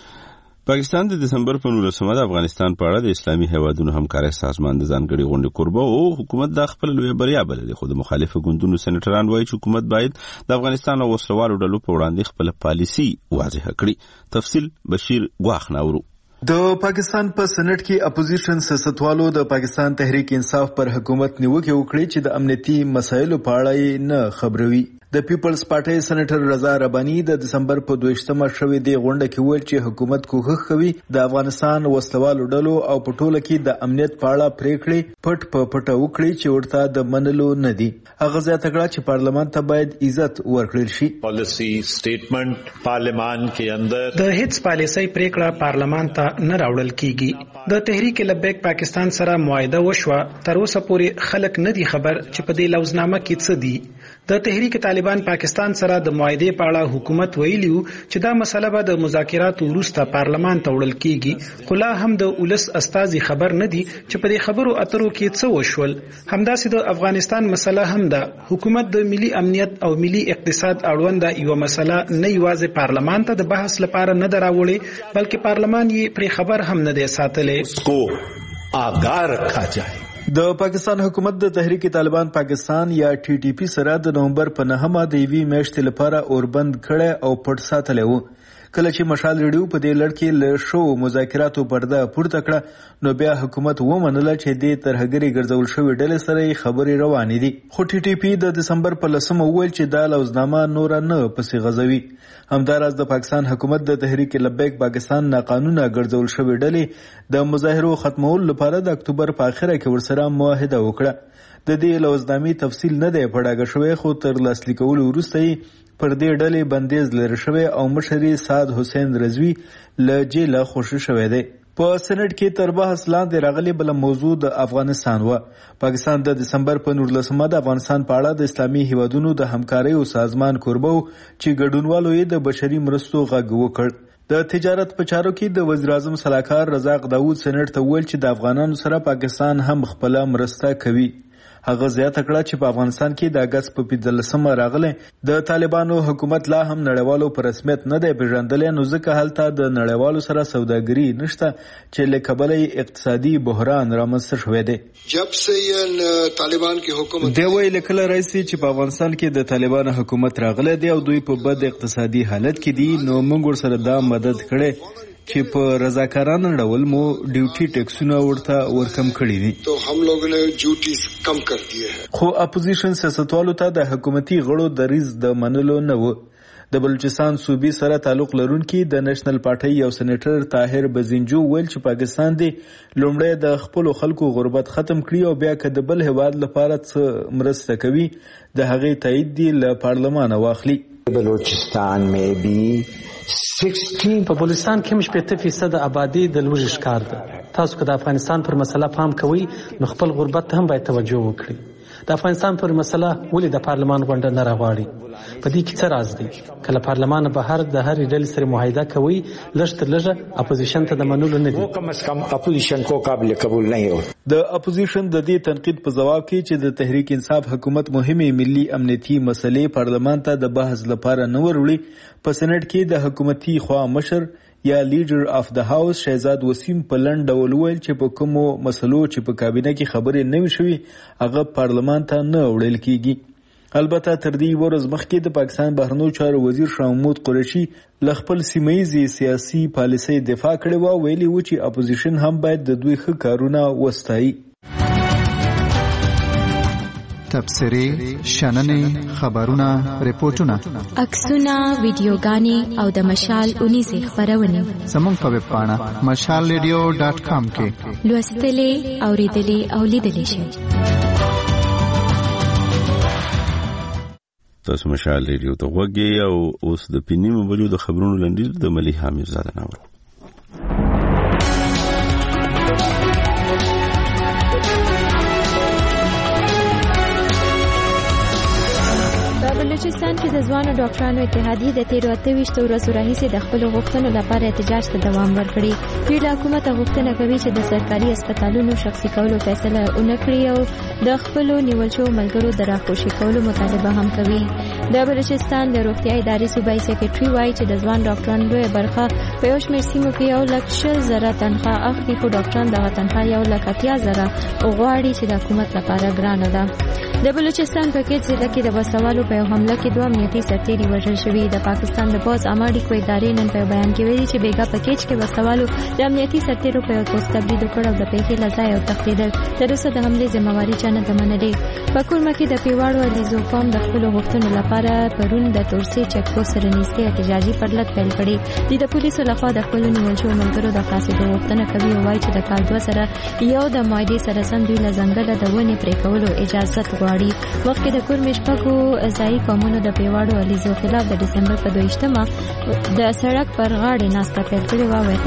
پاکستان د دسمبر په نولسمه د افغانستان په اړه د اسلامي هیوادونو همکارۍ سازمان د ځانګړي غونډې کوربه او حکومت د خپل لوی بریا بللې خو د مخالفو ګوندونو سېنیټران وایي چې حکومت باید د افغانستان او وسلوالو ډلو په وړاندې خپل پالیسي واضح کړي. تفصیل بشیر ګواخ ناورو.
د پاکستان په سېنات کې اپوزیشن سیاستوالو د پاکستان تحریک انصاف پر حکومت نیوکه وکړي چې د امنیتي مسایلو په اړه نه خبروي. د پیپلز پارټي سېنیټر رضا رباني د دسمبر په دویشتمه شوې د غونډه کې ویل چې حکومت کوښښ کوي د افغانستان وسلوالو ډلو او په ټوله کې د امنیت په اړه پریکړې پټ په پټه وکړي چې ورته د منلو نه دي. هغه زیاته کړه چې پارلمان ته باید عزت ورکړل شي.
پالیسی سټیټمنټ پارلمان کې اندر
د هیڅ پالیسي پریکړه پارلمان ته نه راوړل کیږي. د تحریک لبیک پاکستان سره معاهده وشوه تر اوسه پورې خلک نه دي خبر چې په دې لوزنامه کې څه دي. د تحریک طالبان پاکستان سره د معاهده په اړه حکومت ویلیو چې دا مسله به د مذاکراتو وروسته پارلمان ته وړل کیږي خو لا هم د ولس استازي خبر نه دي چې په دې خبرو اترو کې څه وشول. همداسې د افغانستان مسله هم ده. حکومت د ملي امنیت او ملي اقتصاد اړوند یو مسله نه یوازې پارلمان ته د بحث لپاره نه دراوړي بلکې پارلمان یې پر خبر هم نه دی ساتلی.
کو آگاه رکھا جائے.
د پاکستان حکومت د تحریک طالبان پاکستان یا ټي ټي پی سره د نومبر په نهمه د یوې میاشتې لپاره اوربند کړي او پټ ساتلی و. کله چې مشال ریډیو په دې لړ کې له شو مذاکراتو پرده پورته کړه نو بیا حکومت ومنله چې د ترهګري ګرځول شوی ډلې سره خبرې روانې دي. خو ټي ټي پی د دسمبر په لسمه وویل چې دا لوزنامه نور نه پسې غځوي. همداراز د پاکستان حکومت د تحریک لبیک پاکستان ناقانونه ګرځول شوی ډلې د مظاهرو ختمولو لپاره د اکتوبر په اخره کې ورسره معاهده وکړه. د دې لوزنامې تفصیل نه دی په ډاګه شوی خو تر لاسلیک کولو وروسته پر دې ډلې بندیز لري شوی او مشري سعد حسین رضوی له جیله خوشی شوی دی. په سېنات کې تر بحث لاندې راغلي بل موضوع د افغانستان و. پاکستان د دسمبر په نولسمه د افغانستان په اړه د اسلامي هیوادونو د همکارۍ او سازمان کوربه چې ګډونوالو یې د بشري مرستو غږ وکړ. د تجارت په چارو کې د وزیر اعظم صلاحکار رزاق داوود سېنات ته ویل چې د افغانانو سره پاکستان هم خپل مرسته کوي. هغه زیاته کړه چې په افغانستان کې د اگست په پنځلسمه راغله د طالبانو حکومت لا هم نړیوالو په رسمیت نه دی پیژندلی نو ځکه هلته د نړیوالو سره سوداګري نشته چې له کبله اقتصادي بحران رامنځته شوی دی.
جب سے یہ طالبان کی حکومت
دی ویل کله راځي چې په افغانستان کې د طالبانو حکومت راغله دی او دوی په بد اقتصادي حالت کې دي نو موږ ورسره دا مدد کړي چې په رضاکارانه ډول مو ډیوټي ټیکسونه ورته ورکم کړي دي.
تو هم لوگوں نے ډیوټي کم کر دیے ہیں.
خو اپوزیشن سیاستوالو ته د حکومتي غړو دریز د منلو نه و. د بلوچستان صوبې سره تعلق لرونکي د نېشنل پارټي یو سېنیټر طاهر بزنجو ویل چې پاکستان دی لومړی د خپل خلکو غربت ختم کړي او بیا که د بل هیواد لپاره څه مرسته کوي د هغې تایید دی له پارلمانه واخلي.
بلوچستان میں بھی
په بلوچستان کې شپږ فیصد آبادی د لوږې ښکار ده. تاسو که د افغانستان پر مسله پام کوئ نو خپل غربت ته هم باید توجه وکړئ.
د افغانستان پر مسله ولې د پارلمان غونډه نه راغواړي؟ په دې کې څه راز دی؟ کله پارلمان بهر د هرې ډلې سره معاهده کوي، لږ تر لږه اپوزیشن ته د منلو نه دي.
वो कम से कम अपोजिशन को काबिल कबूल नहीं हो.
د اپوزیشن د دې تنقید په جواب کې چې د تحریک انصاف حکومت مهمه ملي امنیتي مسلې پارلمان ته د بحث لپاره نه وروړي، په سېنات کې د حکومتي خوا مشر یا لیډر اف د هاوس شهزاد وسیم په لنډ ډول وویل چې په کومو مسلو چې په کابینه کې خبرې نه وي شوې هغه پارلمان ته نه وړل کیږي. البته تر دې ورځ مخکې د پاکستان بهرنیو چارو وزیر شاه محمود قریشي له خپل سیمه‌ییزې سیاسي پالیسۍ دفاع کړې وه، ویلي و چې اپوزیشن هم باید د دوی ښه کارونه وستایي.
تبصرې، شننې، خبرونه، ریپورتونه،
عکسونه، ویډیوګانې او د مشال اونیزې خپرونې
زموږ په ویب پاڼه مشال ریډیو ډاټ کام کې
لوستلې، اورېدلې او لیدلې شئ.
تاسو مشال ریډیو ته غوږی او اوس د پینیمو بجو د خبرونو لنډیز د ملیحه امیرزاده ناول.
بلوچستان کې د ځوانو ډاکټرانو اتحادیې د تیرو اته ویشتو ورځو راهیسې د خپلو غوښتنو لپاره احتجاج ته دوام ورکړی. دوی له حکومته غوښتنه کوي چې د سرکاري هسپتالونو شخصي کولو فیصله ونه کړي او د خپلو نیول شوو ملګرو د راخوشي کولو مطالبه هم کوي. د بلوچستان د روغتیا ادارې صوبایي سکرټري وایي چې د ځوان ډاکټرانو لویه برخه په یو شمېر سیمو کې یو لک شل زره تنخواه اخلي، خو ډاکټران دغه تنخواه یو لک اتیا زره غواړي چې د حکومت لپاره ګرانه ده. د بلوچستان په کیچ ضلع کې د وسوالو په یو حمله کې دوه امنیتي سرتیري وژل شوي. د پاکستان د پوځ عامه اړیکو ادارې نن په بیان کې ویلي چې بیګا په کیچ کې وسوالو د امنیتي سرتیرو په یو پوسټ تبرید وکړ او د پیښې له ځایه وتښتېدل. تر اوسه د حملې ذمہواري چا نه ده منلې. په کورمه کې د پیواړو علیزو قوم د خپلو غوښتنو لپاره پرون د تورسي چک پوسټ سره نږدې احتجاجي پرلط پیل کړی. دوی د پولیسو لخوا د خپلو نیول شوو ملګرو د خلاصېدو غوښتنه کوي او وایي چې د کال دوه سره یو د معاهدې سره سم دوی له ځنګله د ونې پرې کولو اجازت غواړي. مخکې د کورمې شپږو ځایي قومونو د پیواړو علیزو خلاف د ډسمبر په دویشتمه د سړک پر غاړې ناسته پیل کړې وه او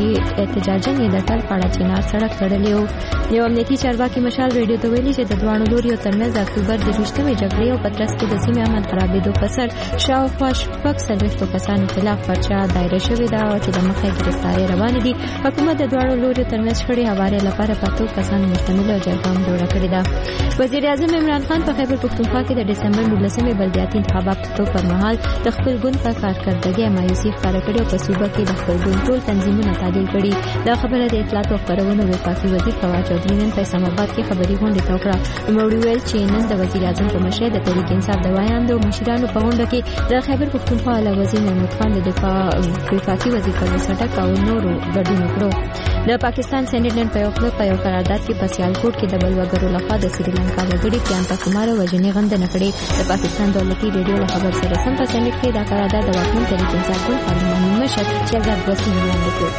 احتجاجن یې د ټل پاړه چینار سړک تړلی و. یو امنیتي چارواکي مشال ریډیو ته ویلي چې د دواړو لوریو ترمنځ د اکتوبر د ویشتمې جګړې او په ترڅ کې د سیمې امن خرابېدو په سر شاوخوا شپږ څلوېښتو کسانو خلاف پرچه دایره شوې ده او چې د مخه ګرفتارۍ روانې دي. حکومت د دواړو لوریو ترمنځ شخړې هوارۍ لپاره په اتو کسانو مشتمله جرګه هم جوړه کړې ده. وزیر اعظم عمران خان په خیبر پښتونخوا کې د ډسمبر نولسمې بلدیاتي انتخاباتو پر مهال د خپل ګوند په کارکردګۍ مایوسي ښکاره کړې او په صوبه کې د خپل ګوند ټول تنظیمونه تعدیل کړي. دا خبره د اطلاعات او خپرونو وفاقي وزیر فواد چودھری نن په اسلام آباد کې خبري غونډه ته وکړه. نوموړي ویل چې نن د وزیر اعظم په مشرۍ د تحریک انصاف د وایاندو مشرانو په غونډه کې د خیبر پښتونخوا اعلی وزیر محمود خان د دفاع وفاقي وزیر پرویز خټک او نورو ګډون وکړو. د پاکستان سېنات نن په یو خپل په یو قرارداد کې په سیالکوټ کې د بلوګرو لخوا د سریلانکا وګړي پریانکا کمار وژنې غندنه کړې. د پاکستان دولتي ریډیو له خبر سره سم په سېنات کې دا قرارداد د واکمن تحریک انصاف ګوند پارلماني مشر شهزاد وسیم اعلان وکړ.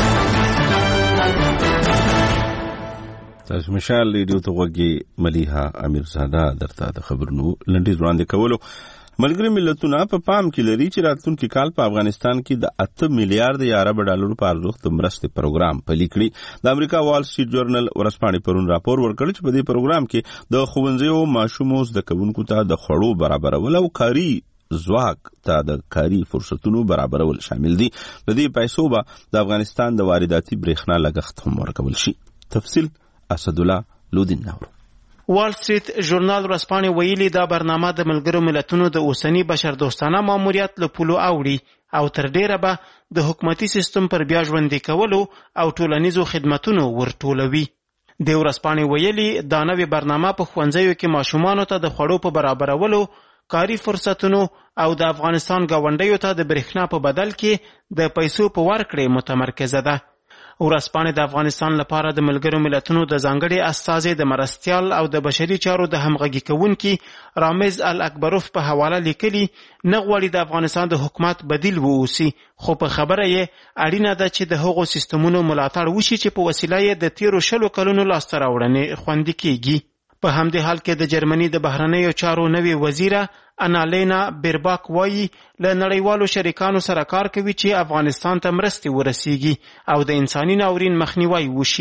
تاسو مشال ریډیو ته غوږی ملیحه امیرزاده درته د خبرونو لنډیز وړاندې کولو. ملګری ملتونه په پا پام کې لري چې راتلونکي کال په افغانستان کې د اته میلیارډ یا عرب ډالرو په ارزښت مرستې پروګرام پلي کړي. د امریکا وال سټریټ جورنل ورځپاڼې پرون راپور ورکړ چې په دې پروګرام کې د ښوونځیو ماشومو زده کوونکو ته د خوړو برابرول او کاري ځواک ته د کاري فرصتونو برابرول شامل دي. د دې پیسو به د افغانستان د وارداتي برېښنا لګښت هم ورکول شي. تفصیل اسدالله لودین نور.
وال سټریټ ژورنال ورځپاڼې ویلي دا برنامه د ملګرو ملتونو د اوسنی بشردوستانه ماموریت له پولو اوړي او تر ډیره به د حکومتي سیستم پر بیا ژوندي کولو او ټولنیزو خدماتونو ورټولوي. د ورځپاڼې ویلي دا نوې برنامه په ښوونځیو کې ماشومانو ته د خوړو په برابرولو، کاري فرصتونو او د افغانستان ګاونډیو ته د برېښنا په بدل کې د پیسو په ورکړې متمرکزه ده. ورځپاڼې د افغانستان لپاره د ملګرو ملتونو د ځانګړي استازي د مرستیال او د بشري چارو د همغږي کوونکي رامز الاکبروف په حواله لیکلي نه غواړي د افغانستان د حکومت بدیل ووسی، خو په خبره یې اړینه ده چې د هغو سیستمونو ملاتړ وشي چې په وسیله یې د تیرو شلو کلونو لاسته راوړنې خوندي کیږي. په همدې حال کې د جرمني د بهرنیو چارو نوې وزیره انالینا بیرباک وایي له نړیوالو شریکانو سره کار کوي چې افغانستان ته مرستې ورسیږي او د انساني ناورین مخنیوی وشي.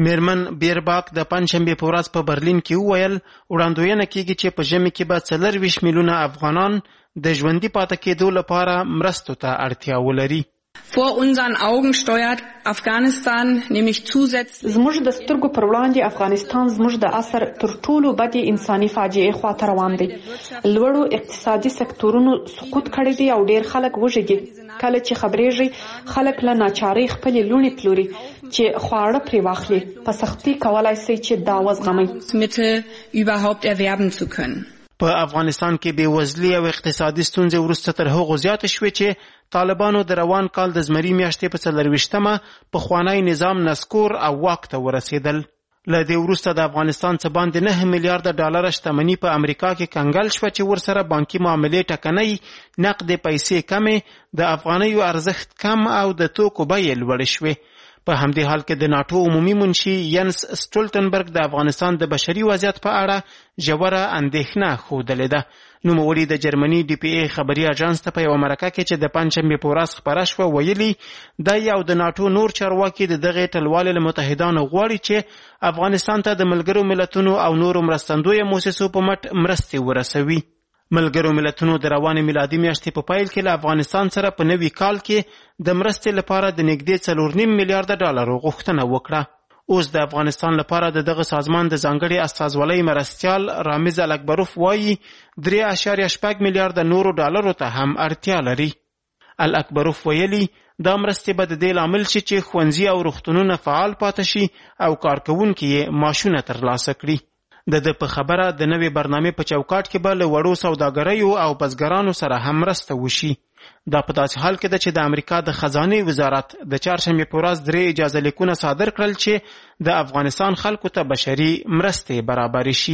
میرمن بیرباک د پنځشنبه په ورځ په برلین کې وویل وړاندوینه کیږي چې په ژمي کې به څلور ویشت میلیونه افغانان د ژوندۍ پاتې کېدو لپاره مرستو ته اړتیا ولري.
Vor unseren Augen steuert Afghanistan nämlich zusätzlich
زموږ د سترګو پر وړاندې افغانستان زموږ د عصر تر ټولو بدې انساني فاجعې خواته روان دی. لوړو اقتصادي سکتورونو سقوط کړی دی او ډیر خلک وږي دي. کله چې خبرېږي خلک له ناچارۍ خپلې لوڼې پلوري چې خواړه پرې واخلي. په سختۍ کولای شي چې دا وزغمي.
Mittel überhaupt erwerben zu können.
په افغانستان کې بېوزلي او اقتصادي ستونزې وروسته تر هغو زیاتې شوې چې طالبانو د روان کال د زمري میاشتې په څلرویشتمه پخوانی نظام نسکور او واک ته ورسېدل. له دې وروسته د افغانستان څخه باندې نه میلیارډ ډالر شتمني په امریکا کې کنګل شوه چې ورسره بانکي معاملې ټکنۍ، نقد پیسې کمې، د افغانیو ارزښت کم او د توکو بیې لوړې شوې. په همدې حال کې د ناټو عمومي منشي ینس سټولټنبرګ د افغانستان د بشري وضعیت په اړه ژوره اندېښنه ښودلې ده. نوموړي د جرمني ډي پی ای خبري اژانس ته په یوه مرکه کې چې د پنځشنبې په ورځ خپره شوه ویلي دی او د ناټو نور چارواکي د دغې ټلوالې له متحدانو غواړي چې افغانستان ته د ملګرو ملتونو او نورو مرستندویه موسسو په مټ مرستې ورسوي. ملګرو ملتونو د روانې میلادي میاشتې په پیل کې له افغانستان سره په نوي کال کې د مرستې لپاره د نږدې څلور نیم میلیارډ ډالرو غوښتنه وکړه. اوس د افغانستان لپاره د دغه سازمان د ځانګړي استازولۍ مرستیال رامیز الکبروف وایي درې اعشاریه شپږ میلیارډ نورو ډالرو ته هم اړتیا لري. الکبروف ویلي دا مرستې به د دې لامل شي چې ښوونځي او روغتونونه فعال پاتې شي او کارکوونکي یې معاشونه ترلاسه کړي. د ده په خبره د نوې برنامې په چوکاټ کې به له وړو سوداګریو او بزګرانو سره هم مرسته وشي. دا په داسې حال کې ده چې د امریکا د خزانې وزارت د چهارشنبې په ورځ درې اجازه لیکونه صادر کړل چې د افغانستان خلکو ته بشري مرستې برابرې شي.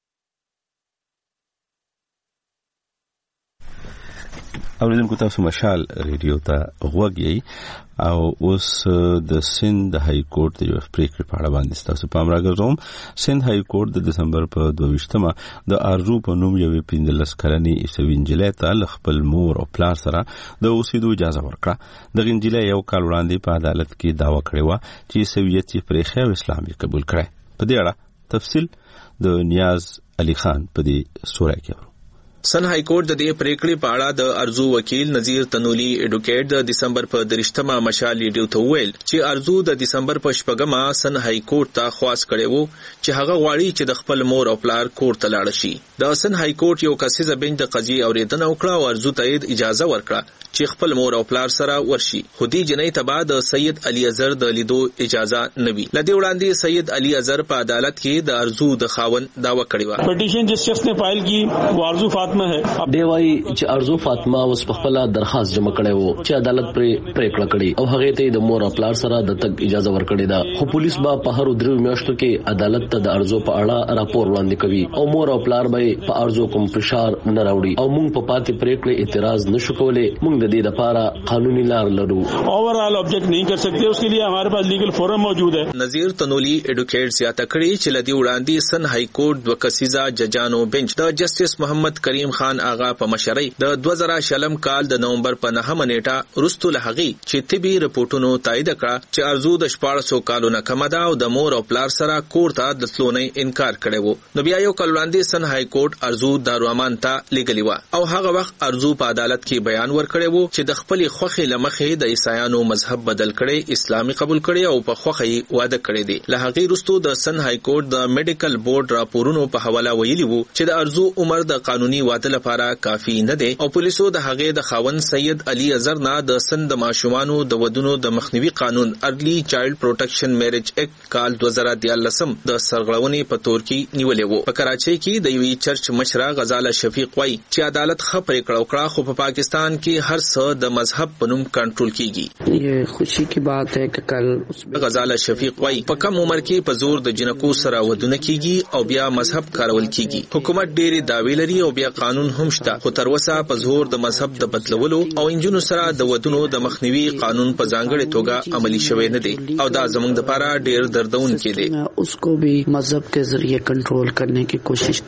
اوریدونکو تاسو مشال ریډیو ته غوږ یې او اوس د سند های کورټ د یو پریکړې په اړه باندې تاسو پام راګرځوم. سند های کورټ د دسمبر په دوه ویشتمه د ارزو په نوم یوې پنځلس کلنې عیسوي نجلۍ ته له خپل مور او پلار سره د اوسېدو اجازه ورکړه. دغه نجلۍ یو کال وړاندې په عدالت کې دعوه کړې وه چې عیسویت یې پرېښی او اسلام یې قبول کړی. په دې اړه تفصیل د نیاز علي خان په دې سورای کې اورو.
سن های کورټ د دې پریکړې په اړه د ارزو وکیل نذیر تنولی ایډوکیټ د دسمبر په درشتمه مشال ریډیو ته وویل چې ارزو د دسمبر په شپږمه سن های کورټ ته خواست کړی وو چې هغه غواړي چې د خپل مور او پلار کور ته لاړ شي. د سن های کورټ یو کسیزه بنچ د قضیې اوریدنه وکړه او ارزو ته اجازه ورکړه چې خپل مور او پلار سره ورشي. خو دې جنۍ ته بعد سید علی اظهر د لیدو اجازه نه وی. لدې وړاندې سید علی اظهر په عدالت کې د ارزو د خاوند دعوه کړې و.
پټیشن جس شخص نے فائل کی وہ ارزو فاطمه ہے.
دی وایي چې ارزو فاطمه اوس په خپل درخواست جمع کړی وو چې عدالت پرې پریکړه کړي او هغه ته د مور او پلار سره د تګ اجازه ورکړې ده. خو پولیس به په هر درې میاشتو کې عدالت ته د ارزو په اړه راپور وړاندې کوي او مور او پلار به په ارزو کوم فشار نه راوړي او موږ په پاتې پریکړې اعتراض نشو کولای. موږ د دې لپاره قانوني لار لرو.
اوورال آبجیکٹ نہیں کر سکتے، اس کے لیے ہمارے پاس لیگل فورم موجود ہے.
نذیر تنولی ایڈوکیټ زیاته کړي چې لدی وړاندې سن های کورټ دوه کسیزه ججانو بنچ د جسټس محمد کریم خان آغا په مشرۍ د دوه زره شلم کال د نومبر په نهمه نیټه وروسته له هغې چې طبي رپورټونو تایید کړه چې ارزو د شپاړسو کالو نه کمه ده او د مور او پلار سره کور ته د تلو نه انکار کړی و. نو بیا یو کال وړاندې سن های کورټ ارزو دارامان ته لیږلې وه او هغه وخت ارزو په عدالت کې بیان ورکړی و چې د خپلې خوښې له مخې د عیسایانو مذهب بدل کړی، اسلامي قبول کړی او په خوښه یې واده کړی دی. له هغې وروسته د سن های کورټ د میډیکل بورډ راپورونو په حواله ویلي وو چې د ارزو عمر د قانوني واده لپاره کافي نه دی او پولیسو د هغې د خاوند سید علي اظهر نه د سن د ماشومانو د ودونو د مخنیوي قانون ارلی چایلډ پروټیکشن میریج ایکټ کال دوه زره دیارلسم د سرغړونې په تور کې نیولې وو. په کراچۍ کې د یوې چرچ مشره غزاله شفیق وایي چې عدالت ښه پریکړه وکړه خو په پاکستان کې هر څه د مذهب په نوم کنټرول کیږي.
یہ خوشی کی بات ہے کہ کل
غزاله شفیق وایي په کم عمر کې په زور د جنکو سره ودونه کیږي او بیا مذهب کارول کیږي. حکومت ډېرې دعوې لري او بیا قانون هم شته خو تر اوسه په زور د مذهب د بدلولو او انجونو سره د ودونو د مخنیوي قانون په ځانګړې توګه عملی شوی نه دی او دا زموږ لپاره ډېر دردونکی دی.
اس کو بھی مذہب کے ذریعے کنٹرول کرنے کی کوشش کی جاتی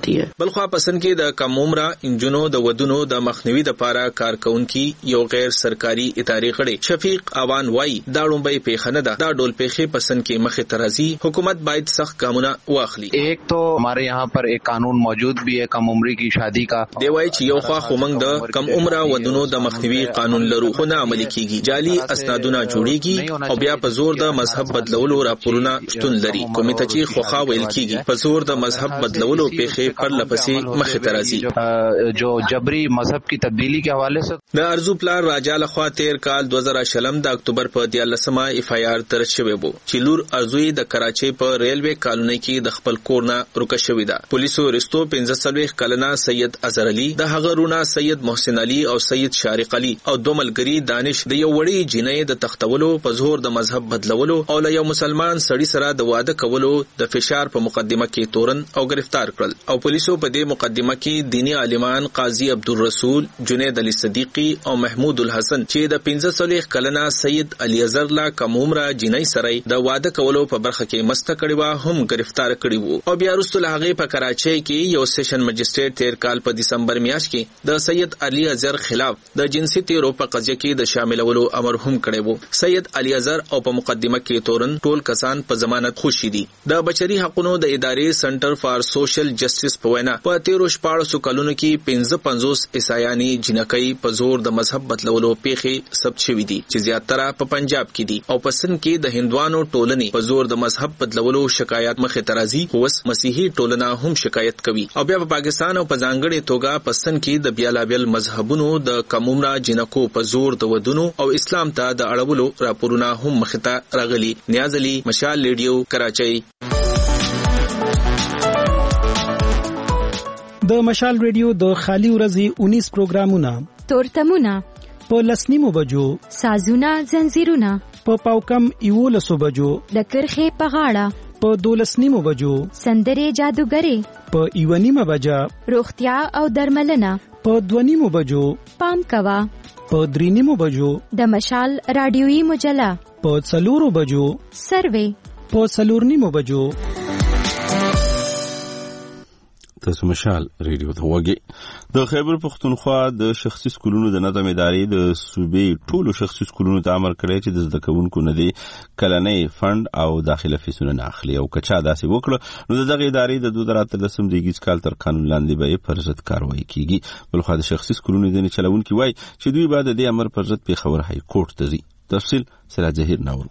जाती है।
بلخوا پسند کې د کم عمره انجنونو د ودونو د مخنیوي لپاره کارکونکي یو غیر سرکاري ادارې غړي شفیق اوان وای دا لومبي پیخنه ده دا ډول پیخي پسند کې مخه ترازی حکومت باید سخت قانون واخلي.
ایک تو ہمارے یہاں پر ایک قانون موجود بھی ہے کم عمری کی شادی کا.
دی وای چې یو خوا خومنګ د کم عمره ودونو د مخنیوي قانون لرو خو نه عملي کیږي. جعلي اسنادونه جوړیږي او بیا په زور د مذهب بدلولو راپورونه شتون لري. کومه ته چې خوخه ویل کیږي په زور د مذهب بدلولو پیخي پر لپسې مخه ترازی
جو جبری مذهب کی تبدیلی کے حوالے سے
د ارزو پلار راجا لخوا تیر کال دو ہزار شلم د اکتوبر په دیالسمه اف آی آر تر شوی وو چې لور ارزوی د کراچۍ په ریلوے کالونی کې د خپل کور نه روکه شوې ده. پولیسو رستو پنځه څلوېښت کلنه سید اظهر علي د هغه رونه سید محسن علي او سید شارق علي او دو ملګري دانش د یو وړي جنۍ د تختولو په زور د مذهب بدلولو او له یو مسلمان سړي سره د واده کولو د فشار په مقدمه کې تورن او گرفتار کړل او پولیسو په دې مقدمه کې دینی عالمان قاضي عبدالرسول جنید علي صدیقي او محمود الحسن چې د پنځه څلوېښت کلنه سید علي اظهر لا کم عمره جنۍ سره د واده کولو په برخه کې مسته کړي وا هم گرفتار کړي وو او بیا وروسته له هغې په کراچۍ کې یو سیشن مجسټریټ تیر کال په دسمبر میاشت کې د سید علي اظهر خلاف د جنسي تیرو په قضیه کې د شاملولو امر هم کړی وو. سید علي اظهر او په مقدمه کې تورن ټول کسان په ضمانت خوشي دي. د بشري حقوقو د ادارې سنټر فار سوشل جسټس په وینا په تیرو شپاړسو کلونو کې پنځه پنځوس عیسایاني جنکۍ په زور د مذهب بدلولو پیښې ثبت شوي دي چې زیاتره په پنجاب کې دي او په سند کې د هندوانو ټولنې په زور د مذهب بدلولو شکایات مخې ته راځي. اوس مسیحي ټولنه هم شکایت کوي او بیا په پاکستان او په ځانګړې توګه په سند کې د بیلابیل مذهبونو د کم عمره جنکو په زور د ودونو او اسلام ته د اړولو راپورونه هم مخې ته راغلي. نیاز علي، مشال ریډیو، کراچۍ.
د مشال ریډیو د خالی ورځې انیس پروګرامونه
تورتمونه
په لسنیمو بجو
سازونه زنجیرونه
په پاوکم یولسو بجو
د کرخې په غاړه
په دولسنیمو بجو
سندرې جادوګرې
په یونیمه بجا
روغتیا او درملنه
په دونیمو بجو
پام کوا
په درینیمو بجو
د مشال رادیویی مجله
په څلورو بجو
سروې
په څلورنیمو بجو.
تاسو مشال ریډیو ته وګورئ. د خیبر پختونخوا د شخصي سکولونو د نظم ادارې د صوبې ټولو شخصي سکولونو ته امر کړی چې د زده کوونکو نه دی کلنۍ فند او داخله فیسونه نه اخلي او که چا داسې وکړه نو د دغه ادارې د دوه زره اتلسم د اګست کال تر قانون لاندې به یې پر ضد کاروایي کیږي. بلخوا د شخصي سکولونو ځینې چلوونکي وایي چې دوی به د دې امر پر ضد پېښور های کورټ ته ځي. تفصیل سراج ظهیر ناورو.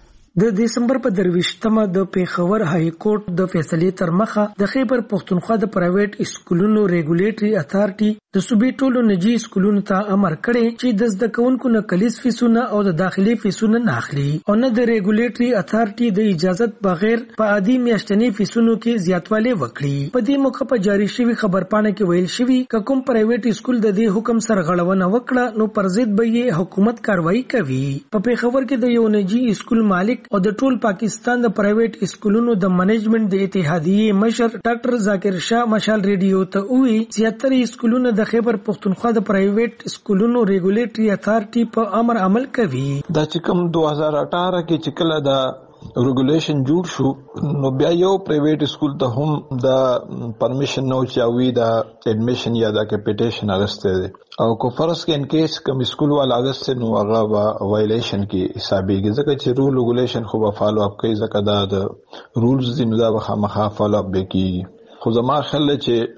د دسمبر په درویشتمه د پیښور های کورټ د فیصلې تر مخه د خیبر پختونخوا د پرایویټ اسکولونو ریګولیټري اتھارټي د صوبې ټولو نجی اسکولونو ته امر کړی چې د زده کوونکو نه کلیس فیسونه او د داخلي فیسونه نه اخلي او نه د ریګولیټري اتھارټي د اجازت بغیر په عادي میاشتنی فیسونو کې زیاتوالی وکړي. په دې موخه په جاری شوی خبرپاڼه کې ویل شوی ک کوم پرایویټ اسکول د دې حکم سرغړونه وکړه نو پر ضد به یې حکومت کاروایی کوي. په پیښور کې د یو نجی اسکول مالک او د ټول پاکستان د پرایویټ اسکولونو د منیجمنت د اتحادیې مشر ډاکټر ذاکر شاه مشال ریډیو ته وی زیاتره اسکولونو د خیبر پختونخوا د پرایویټ اسکولونو ریګولیټري اتھارټي په امر عمل کوي.
دا چې کوم دوه هزار اٹھارہ کې چې کله دا ریګولیشن جوړ شو نو بیا یو پرایویټ اسکول ته هم دا پرمیشن نو چاوي دا اډمیشن یا دا کیپټیشن اغسته دي او کو فرض کې ان کیس کوم اسکول والا اغسته نو هغه وایلیشن کې حسابيږي ځکه چې رول ریګولیشن خو به فالو اپ کوي ځکه دا د رولز دي نو دا به خامخا فالو اپ وکړي. خو زما خیال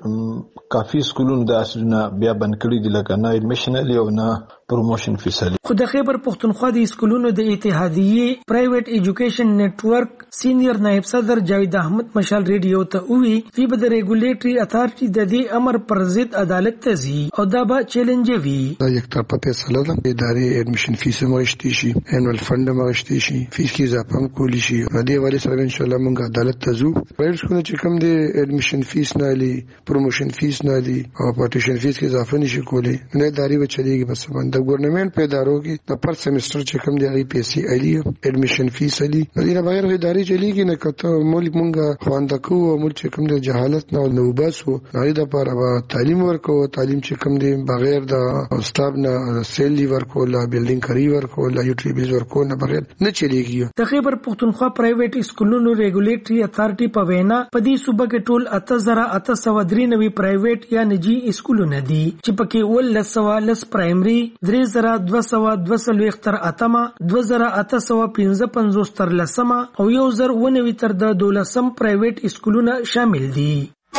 چې کافي سکولونو د اسونه بیا بند کړي دي لکه نه اډمیشن او نه پروموشن فیصله.
خو د خیبر پختونخوا د اسکولونو د اتحادیې پرایویټ ایجوکیشن نیټ ورک سینیئر نائب صدر جاوید احمد مشال ریډیو ته وی چې به د ریګولیټري اتھارټي د دې امر پر ضد عدالت ته ځي او دا به چیلنج وي.
دا یک طرفه فیصله ده ادارې اډمیشن فیس مغشتي شي انوال فند مغشتي شي فیس کې اضافه هم کولی شي په دې وجه سره ان شاء الله موږ عدالت ته ځو. پرایویټ سکول چې کوم دی اډمیشن فیس نه لري پروموشن فیس نه لري او پارټیشن فیس کې اضافه نشي کولی نه ادارې به چلیږي بس باندې د ګورنمنت په ادارو کې د پر سیمستر چې کوم دی غي پیسې الي اډمیشن فیس الي نه بغیر اداري چلیږي نه کته ملک مونږه خواندکو او ملک چې کوم د جهالت نه نو باسو هغه د لپاره تعلیم ورکو تعلیم چې کوم دی بغیر د استاد نه سیلی ورکو لا بلډینګ کری ورکو لا یوټیلیټیز ورکو نه بغیر نه چلیږي.
د خیبر پختونخوا پرایویټ اسکولونو ریګولیټری اتھارټي په وینا په دې صوبه کې ټول اته زره اته سوه درې نوي پرایویټ یا نجی اسکولونه دي چې پکې ولس سوه لس پرایمري درې زره دوه سوه دوه څلوېښت تر اتمه دوه زره اته سوه پنځه پنځوس تر لسمه او یو زر اووه نوي تر د دولسم پرایویټ اسکولونه شامل دي.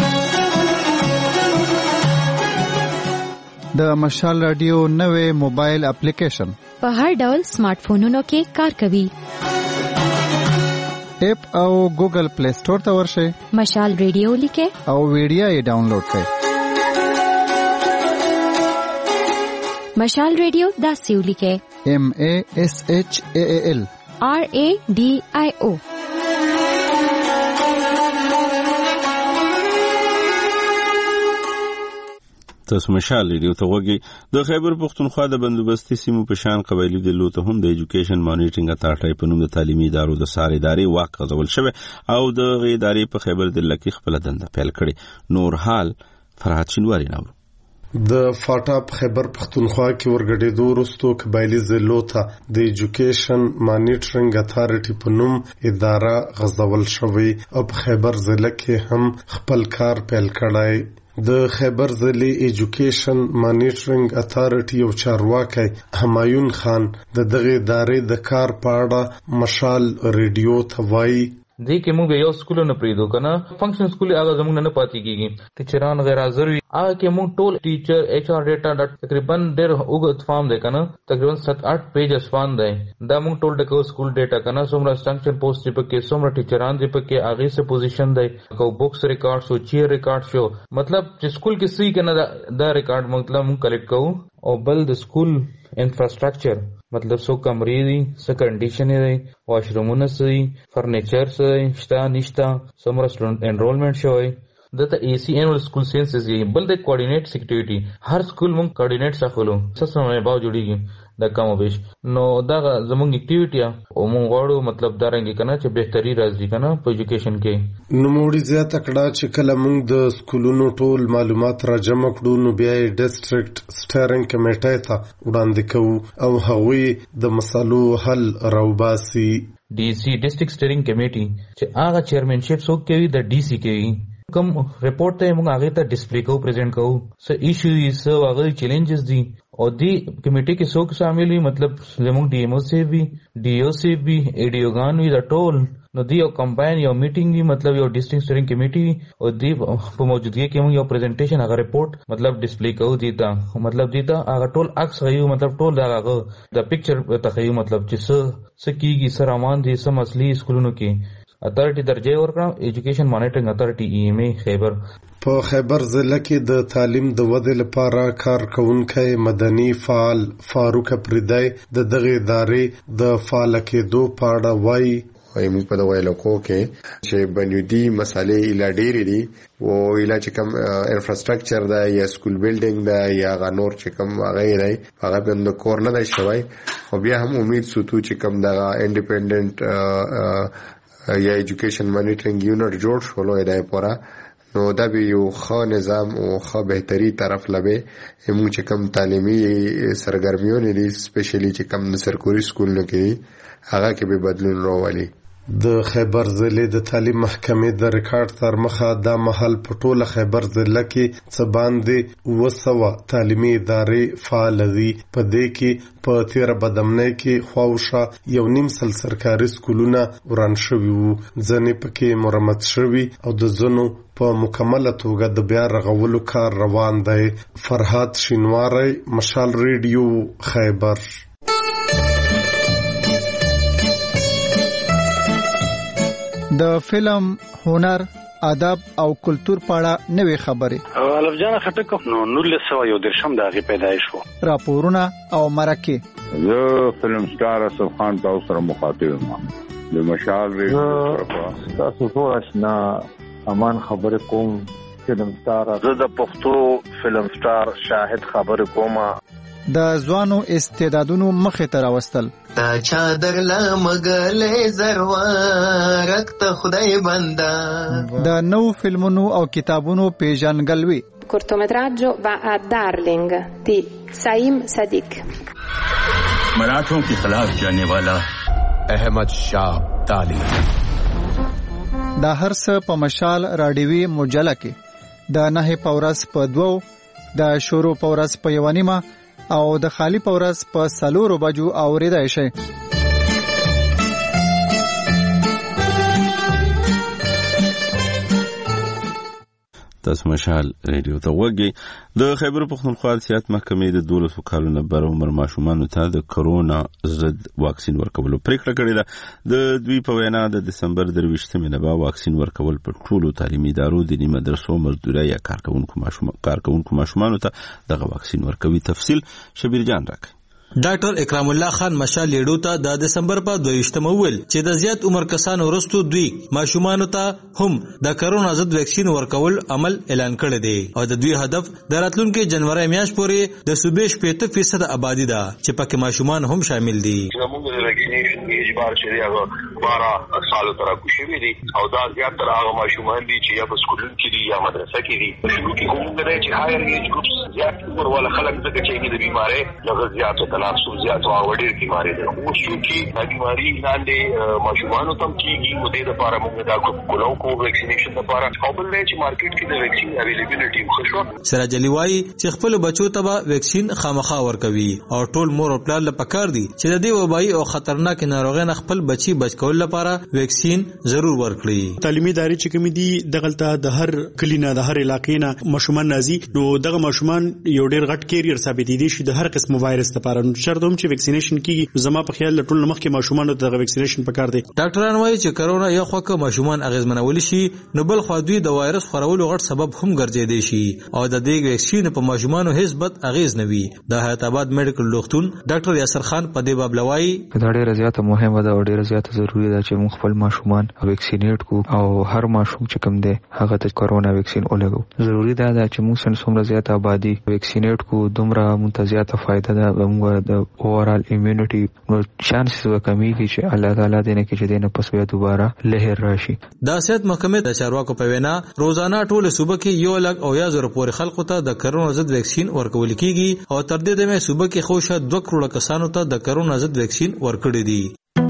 د مشال رادیو نوې موبایل اپلیکیشن
په هر ډول سمارټ فونونو کې کار کوي.
اپ او ګوګل پلی سٹور ته ورشئ،
مشال ریډیو لیکئ
او ویډیو یې ډاونلوډ کړئ.
مشال ریډیو داسې ولیکئ:
ایم ا اس ایچ ا ال
آر ا ډي آی او.
تاسو مشال ریډیو ته وګورئ. د خیبر پختونخوا د بندوبستي سیمو په شان قبایلی ډلو ته هم د ایجوکیشن مانیټرینګ اتھارټي په نوم د تعلیمي ادارو د ساري ادارې واک غځول شوی او د ادارې په خیبر دله کې خپل دنده پیل کړي. نور حال فرحت شینواری ناو
د فاټا خیبر پختونخوا کې ورګډېدو وروسته قبایلی ضلعو ته د ایجوکیشن مانیټرینګ اتھارټي په نوم اداره غځول شوی او په خیبر ضلع کې هم خپل کار پیل کړی. د خیبر ضلع ایجوکیشن مانیټرینګ اتھارټي او چارواکي همایون خان د دغه ادارې د کار په اړه مشال ریډیو ته وایي:
دی کې موږ یو سکول نه پریدو کنه فنکشن سکول هغه زموږ نه پاتې کیږي ټیچران غیر حاضر وي هغه کې موږ ټول ټیچر ایچ آر ډیټا تقریبا ډېر وګت فارم دی کنه تقریبا سات اټ پیجز فارم دی دا موږ ټول ټکو سکول ډیټا کنه څومره سټرکچر پوسټ دی پکې څومره ټیچران دی پکې هغه څه پوزیشن دی کو بوکس ریکارډ شو چیر ریکارډ شو مطلب چې سکول کې سې کنه دا ریکارډ مطلب موږ کلیکټ کوو او بل د سکول انفراستراکچر مطلب سو کمرې دي څه کنډیشن دی واشرومونه سي فرنیچر سي شتا نشتا څومره سټوډنټ انرولمنٹ شوی دته ای سی انول سکول سینسز یې بل د کوارډینیټ سیکریټری هر سکول مونږ کوارډینیټ ساخلو سسمه باو جوړیږي د کم وبش نو دا زمونږ اکټیویټي او مونږ غواړو مطلب دا رنګ کنه چې بهتري راځي کنه په ایجوکیشن کې.
نو موږ زیاته کړه چې کله مونږ د سکولونو ټول معلومات را جمع کړو نو بیا یې ډیسټریکټ سټیرینګ کمیټې ته وړاندې کوو او هغوی د مسالو حل راوباسي.
ډي سي ډیسټریکټ سټیرینګ کمیټي چې هغه چیرمنشپ څوک کوي د ډي سی کوي کوم ریپورت ته موږ هغه ته ډسپلی کوو پریزنټ کوو څه ایشو یې څه هغه چیلنجز دي او دی کمیټي کې څوک شامل وي مطلب زموږ ډي ایم او سی وي ډي او سی وي ایډیوګان وي دا ټول نو دی یو کمباین یو میټینګ وي مطلب یو ډیسټریکټ سټیرینګ کمیټي او دی په موجودګي کې موږ یو پریزنټیشن هغه ریپورت مطلب ډسپلی کوو دی تا مطلب دی تا هغه ټول عکس غيو مطلب ټول دا هغه د پکچر تخیو مطلب چې څه څه کیږي سره امان دي سم اصلي سکولونو کې اتھارټي درجه ورکړه ایجوکیشن مانیټرینګ اتھارټي ای ایم ای خیبر.
په خیبر ضلع کې د تعلیم د ودې لپاره کار کوونکی مدني فعال فاروق پردای د دغه ادارې د فعال کېدو په اړه وایي.
وایم په دا ویلو کو کې چې بنیادی مسالې اله ډېرې دي او اله چې کوم انفراستراکچر دا یا سکول بلډینګ دا یا غنور چې کوم هغه دی هغه په کور نه دی شوی خو بیا هم امید سوتو چې کوم دا انډیپندنت یا ایجوکیشن مانیټرینګ یونټ جوړ شولو ادای پورا نو دا به یو ښه نظام او ښه بهتري طرف لبه موږ چې کوم تعلیمي سرګرمیونه دي سپیشلی چې کوم د سرکوري سکول نه کې هغه کې به بدلون راولي.
د خیبر ضلع د تعلیم محکمې د ریکارډ تر مخه دا محل په ټوله خیبر ضلع کې څه باندې اوه سوه تعلیمي ادارې فعال دي. په دې کې په تیره بدمنۍ کې خواوشا یو نیم سل سرکاري سکولونه وران شوي وو ځینې پکې مرمت شوي او د ځینو په مکمله توګه د بیا رغولو کار روان دی. فرحات شینواری مشال ریډیو خیبر.
د فلم هنر ادب او کلچر په اړه نوې خبرې
الف جان خټک نو نولس سوه یو درشم د هغې پیدایش و
راپورونه او مرکې
زه فلم سټار اسف خان تاسو سره مخاطب یم د مشال ریډیو
تاسو ټول آشنا امان خبرې کوم فلم سټار
زه د پښتو فلم سټار شاهد خبرې کوم
د ځوانو استعدادونو مخې ته راوستل.
تا چادر لا مګلې زروارک ته خدای بندا.
د نو فلمونو او کتابونو پیژنګلوي.
cortometraggio va a Darling di Saim Sadiq.
मराठों के खिलाफ जाने वाला अहमद शाह अब्दाली.
دا هر څه په مشال راډیوي مجله کې د نه پورس په دوو د شورو پورس په یو نیمه او د خالی پورس په سلورو بجو اوریدای شي.
تاسو مشال ریډیو ته وګورئ. د خیبر پختونخوا سیاحت محکمې د دولسو کالونو بر عمر ماشومانو ته د کرونا ضد واکسین ورکولو پریکړه کړې ده. د دوی په وینا د دسمبر درویشتمې نه به واکسین ورکول پر ټولو تعلیمي ادارو، دیني مدرسو، مزدوري یا کارکونکو ماشومان کارکونکو ماشومانو ته دغه واکسین ورکوي. تفصیل شبیر جان راکړي.
ډاکټر اکرام الله خان مشال لیډو ته د دسمبر په دویشتمه ویل چې د زیات عمر کسانو ورستو دوی ماشومان ته هم د کرونا ضد ویکسین ورکول عمل اعلان کړی دی او د دوی هدف د راتلونکي جنوري میاشت پورې د صوبې شپږ فیصد آبادی ده چې پکې ماشومان هم شامل دي.
موږ د ویکسینیشن اجبار شری هغه بارہ سال تر کوشش دي او دا زیات تر هغه ماشومان دي چې یا په سکولونو کې دي یا مدرسه کې دي. شروع کې کوم نه چې هایر ایج ګروپس زیات عمر ولا خلک دغه چې د بیماری لږ زیات تلاسو زیات او وړي بیماری ده. او چې دا بیماری لاندې ماشومان ته کیږي او د دې لپاره موږ دا کوو کو ویکسینیشن لپاره او بل چې مارکیټ کې د ویکسین اویلیبিলিټي مخشو.
سراج علي وايي چې خپل بچو ته ویکسین خامخا ورکوي او ټول مور او پلار لپاره کار دي چې د دې وبایي او خطرناک ناروغۍ نه خپل بچي بچ کول لپاره ویکسین ضرور ورکړي.
تعلیمي ادارې چې کوم دي دغلطه د هر کلینا د هر علاقې نه ماشومان نازي نو دغه ماشومان یو ډیر غټ کیریئر ثابت دي شي د هر قسم وایرس لپاره. شرط هم چې ویکسینیشن کیږي زما په خیال ټول مخکې ماشومان ته د ویکسینیشن پکار دي.
ډاکټران وایي چې کرونا یو خوکه ماشومان اغیزمنول شي نو بل خو دوی د وایرس خورولو غټ سبب هم ګرځیدي شي او د دې ویکسین په ماشومانو هیڅ بد اغیز نه وي. د حیات آباد میډیکل ډاکټر ډاکټر یاسر خان په دې باب لوي
دا ډیره زیاته مهمه ده او ډیره زیاته ضروری ده چې موږ خپل ماشومان ویکسینیټ کو او هر ماشوم چې کوم دی هغه ته کرونا ویکسین ولګو. ضروری ده چې موږ سن څومره زیاته آبادی ویکسینیټ کو دومره متزیاته فائدہ ده موږ د اوورال ایمیونټي نو چانسز وکمیږي چې الله تعالی دې نه کې چې دینه پس بیا دوباره لهر راشي.
د صحت محکمې د چارواکو په وینا روزانه ټول صوبه کې یو لک او یا زر پورې خلکو ته د کرونا ضد ویکسین ورکول کیږي او تر دې دمه صوبه کې خوشا دوه کروڑ کسانو ته د کرونا ضد ویکسین ورکړي دي.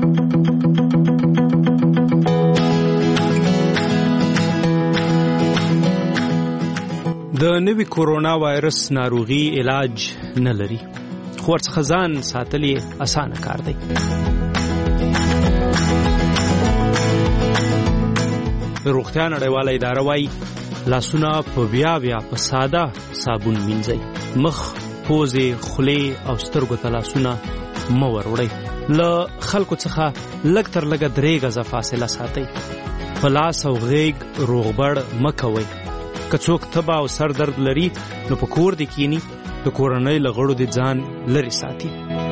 د نوي کورونا وایرس ناروغي علاج نه لري خو ورڅخه ځان ساتل یې اسانه کار دی. روغتیا نړیواله اداره وايي لاسونه په بیا بیا په ساده صابون مینځئ. مخ، پوزې، خولې او سترګو ته لاسونه مه وروړئ. له خلکو څخه لږ تر لږه درې غزه فاصله ساتئ. په لاس او غیږ روغبړ مه کوئ. که څوک تبه او سر درد لري نو په کور دې کینی د کورنۍ له غړو دې ځان لرې ساتي.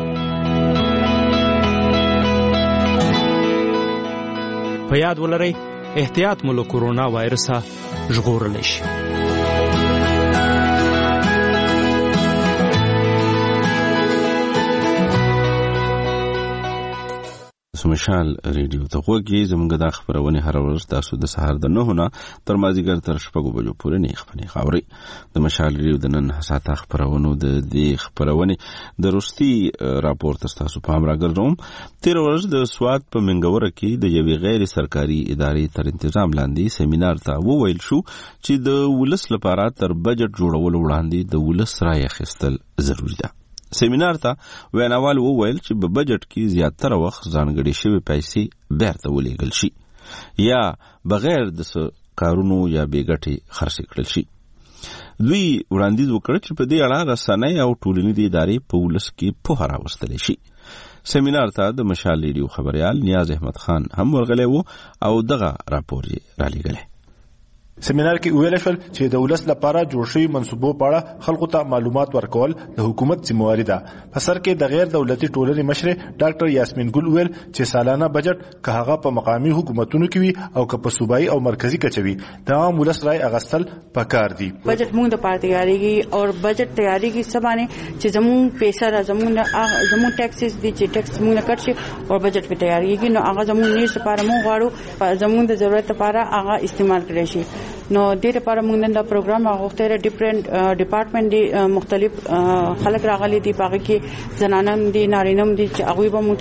په یاد ولرئ احتیاط مو له کورونا وایرسه ژغورلی شي.
مشال ریډیو ته وګورئ. زموږ د خبرونه هر ورځ تاسو د سهار د نهو نه تر مازیګر تر شپږو بجو پورې نه خبرې خاوري. د مشال ریډیو د نن حساسه خبرونه د دې خبرونه د روستي راپور تاسو په امر راګرځوم. تیر ورځ د سواد په منګوره کې د یوې غیر سرکاري ادارې تر تنظیم لاندې سیمینار ته وویل شو چې د ولس لپاره تر بجټ جوړولو وړاندې د ولس رائے اخیستل ضروری ده. سیمینار ته ویناوال وویل چې په بجټ کې زیاتره وخت ځانګړي شوی پیسې بیرته ولېږل شي یا بغیر د کارونو یا بیګټې خرڅ کړل شي. دوی وړاندیز وکړ چې په دې اړه رسنۍ او ټولنیزې ادارې په ولس کې پوهه راوستلی شي. سیمینار ته د مشال ریډیو خبريال نیاز احمد خان هم ورغلی و او دغه راپور یې رالیږلی.
سیمینار کې ویل شول چې د ولس لپاره جوړ شوی منصوبو په اړه خلکو ته معلومات ورکول د حکومت ذمہواری ده. په سر کې د غیر دولتي ټولنې مشر ډاکټر یاسمین ګل ویل چې سالانه بجټ که هغه په مقامي حکومتونو کې وي او که په صوبایي او مرکزی کچه وي د عام ولس رای اغستل پکار دي.
بجټ موږ د پاره تیاریږي او بجټ تیاریږي سبانه چې زمون پیسې را زمون زمون ټیکسز دي چې ټیکس موږ کټ شي او بجټ په تیاریږي نو هغه زمون نه لپاره موږ غواړو زمون د ضرورت لپاره هغه استعمال کړی شي. نو د دې لپاره موږ نن دا پروګرام غوښتل ډیفرنٹ ډپارټمنټ دي مختلف خلک راغلي دي باغ کې زنانم دي نارینم دي چې هغه به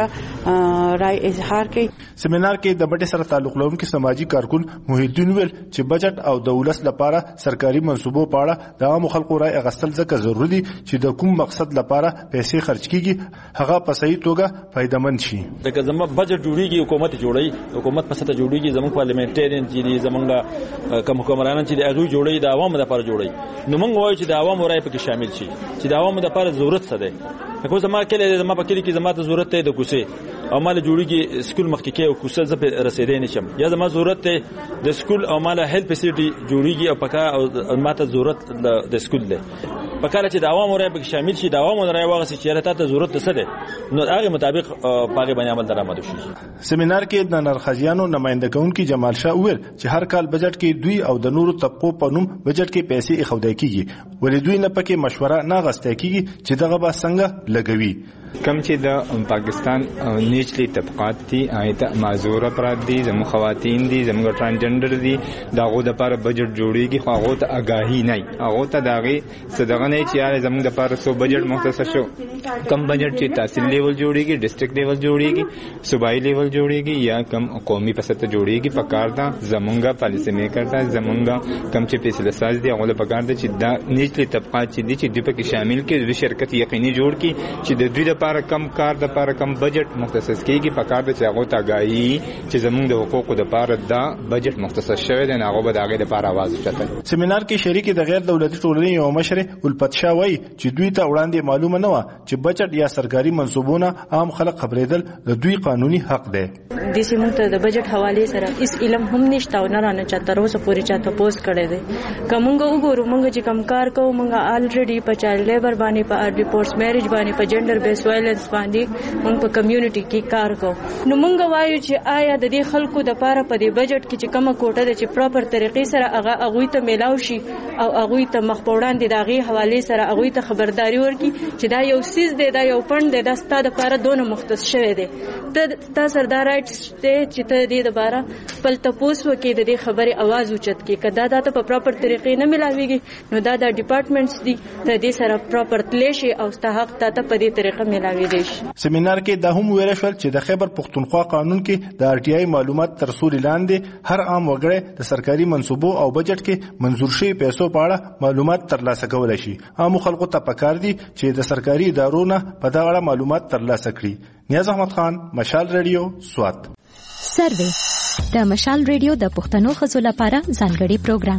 متخپل رائے اظهار کوي.
سیمینار کې د بټي سره تعلق لرونکي سماجی کارکون محی الدین ویل چې بجټ او د ولس لپاره سرکاري منصوبو په اړه د عام خلکو رائے اغستل ځکه ضروري دي چې د کوم مقصد لپاره پیسې خرج کیږي هغه په صحیح توګه فائدمن شي.
دغه زموږ بجټ جوړیږي حکومت جوړي حکومت په سطح جوړیږي زموږ پارلیمنټریان چې زموږ کوم حکمرانان چې د هغه جوړي د عوامو لپاره جوړي نو موږ وایو چې د عوامو رائے پکې شامل شي چې د عوامو لپاره ضرورت څه ده. کوم زما کله زما په کلی کې زما ته ضرورت ده د کوسه او مال جوړیږي سکول مخکې کې او کوسه زه په رسیدې نشم یا زما ضرورت ده د سکول او مال هیلث فیسیلیټي جوړیږي او پکا او ماته ضرورت د سکول ده پکاله چې د عوامو رائے پکې شامل شي د عوامو رائے واغسي چې ته ضرورت څه ده نو هغه مطابق پاګه باندې عمل درآمد شي.
سیمینار کې د نرخزیانو نمائنده کونکي جمال شاه ویل چې هر کال بجټ کې دوی او د نورو طبقو په نوم بجټ کې پیسې اخودای کیږي ولې دوی نه پکې مشوره نه غسته کیږي چې دغه به څنګه لګوي.
کم چې د پاکستان نیچلی طبقات دي آیت معذور افراد دي زمو خواتین دي زمو ترانسجنډر دي داغه د لپاره بجټ جوړیږي خو هغه ته آگاهی نه هغه ته داغي صدقه نه چې یاره زمو د لپاره سو بجټ مختص شو کم بجټ چې تحصیل لیول جوړیږي ډیسټریکټ لیول جوړیږي صوبایي لیول جوړیږي یا کم قومي په سطح جوړیږي پکار دا زمونږه پالیسی میکر دا زمونږه کم چې فیصله ساز دي هغه پکار دا چې دا نیچلی طبقات چې دي چې د پکې شامل کې د شرکت یقیني جوړ کی چې د دوی لپاره کم کار د لپاره کم بجټ مختص کیږي پکار د چې هغه تاګایي چې زمونږ د حقوقو د لپاره دا بجټ مختص شوی دی هغه به د هغه لپاره आवाज وچتل.
سیمینار کې شریک د غیر دولتي ټولنې یو مشر الفت شاه وایي چې دوی ته وړاندې معلومه نه و چې بجټ یا سرکاري منصوبونه عام خلک خبرېدل د دوی قانوني حق دی.
د سیمونږ ته د بجټ حواله سره اس علم هم نشته او نه رانه چاته روزه پوری چاته پوسټ کړي دي کومګه وګورو موږ چې کم کار کوو موږ الریډي په چایلډ لیبر باندې په ارلی فورس میریج باندې په جنډر بیس وایلنس باندې موږ په کمیونټي کې کار کوو نو موږ وایو چې آیا د دې خلکو د پاره په دې بجټ کې چې کومه کوټه ده چې پراپر طریقې سره هغه هغه ته میلاو شي او هغه ته مخپوړان دي دغه حواله سره هغه ته خبرداري ورکړي چې دا یو سیس دی دا یو فند دی دا ستاسو لپاره دونه مختص شوی دی ته تاسو سردار رائټس ته چې ته دې لپاره خپل تاسو وکړي د دې خبرې आवाज اوچت کې کدا دا ته په پراپر طریقې نه ملاويږي نو دا د ډپارټمنټس دي ته دې سره پراپر تلشي او ستحق ته په دې طریقه ملاوي دي.
سیمینار کې د هم ویل شول چې د خیبر پختونخوا قانون کې د ار ټي آی معلومات تر څو لاندې هر عام وګړی د سرکاري منصوبو او بجټ کې منظور شوی پیسو په اړه معلومات ترلاسه کولای شي. عام خلکو ته پکار دي چې د سرکاري ادارو نه په دا اړه معلومات ترلاسه کړي. نیاز احمد خان، مشال ریډیو، سوات.
سروې د مشال ریډیو د پښتنو خزو لپاره ځانګړي پروګرام.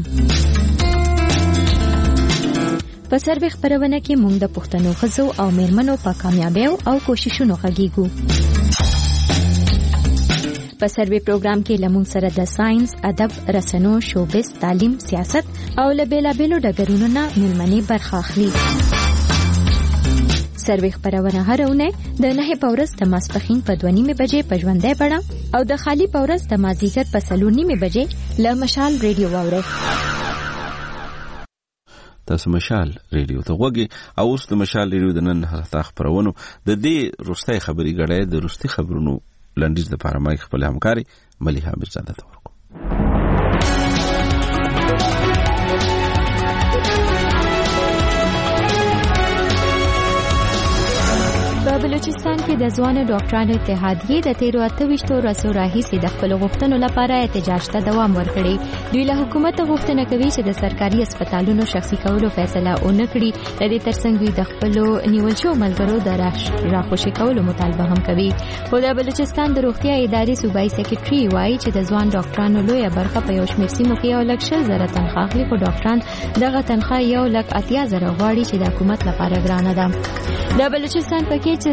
په سروې خبرونه کې موږ د پښتنو خزو او میرمنو په کامیابیو او کوششونو غږیږو. په سروې پروګرام کې لمون سره د ساينس، ادب، رسنو، شوبز، تعلیم، سیاست او لبیلابیلو ډګرونو نه ملمنې برخه اخلي. سروې خبرونه هرونه د نه پورس د ماسپخین په دوه نیمه بجې په ژوندۍ بڼه او د خالی پورس د مازیګر په څلور نیمه بجې له مشال ریډیو واورئ.
تاسو مشال ریډیو ته وګورئ او اوس د مشال ریډیو د نن هغه خبرونه د دې روستي خبري غړې د روستي خبرونو لنډیز د لپاره مای خپل همکاري ملیحه مرزاده ته ورکو.
په بلوچستان کې د ځوانو ډاکټرانو اتحادیې د تیرو اته ویشتو ورځو راهیسې د خپلو غوښتنو لپاره احتجاج ته دوام ورکړی. دوی له حکومت غوښتنه کوي چې د سرکاري هسپتالونو شخصي کولو فیصله ونه کړي. د دې ترڅنګ دوی د خپلو نیول شوو ملګرو د راخوشي کولو مطالبه هم کوي. خو د بلوچستان د روغتیا ادارې صوبایي سکرټري وایي چې د ځوان ډاکټرانو لویه برخه په یو شمېر سیمو کې یو لک شل زره تنخواه اخلي خو ډاکټران دغه تنخواه یو لک اتیا زره غواړي چې د حکومت لپاره ګرانه ده. د بلوچستان پکې چې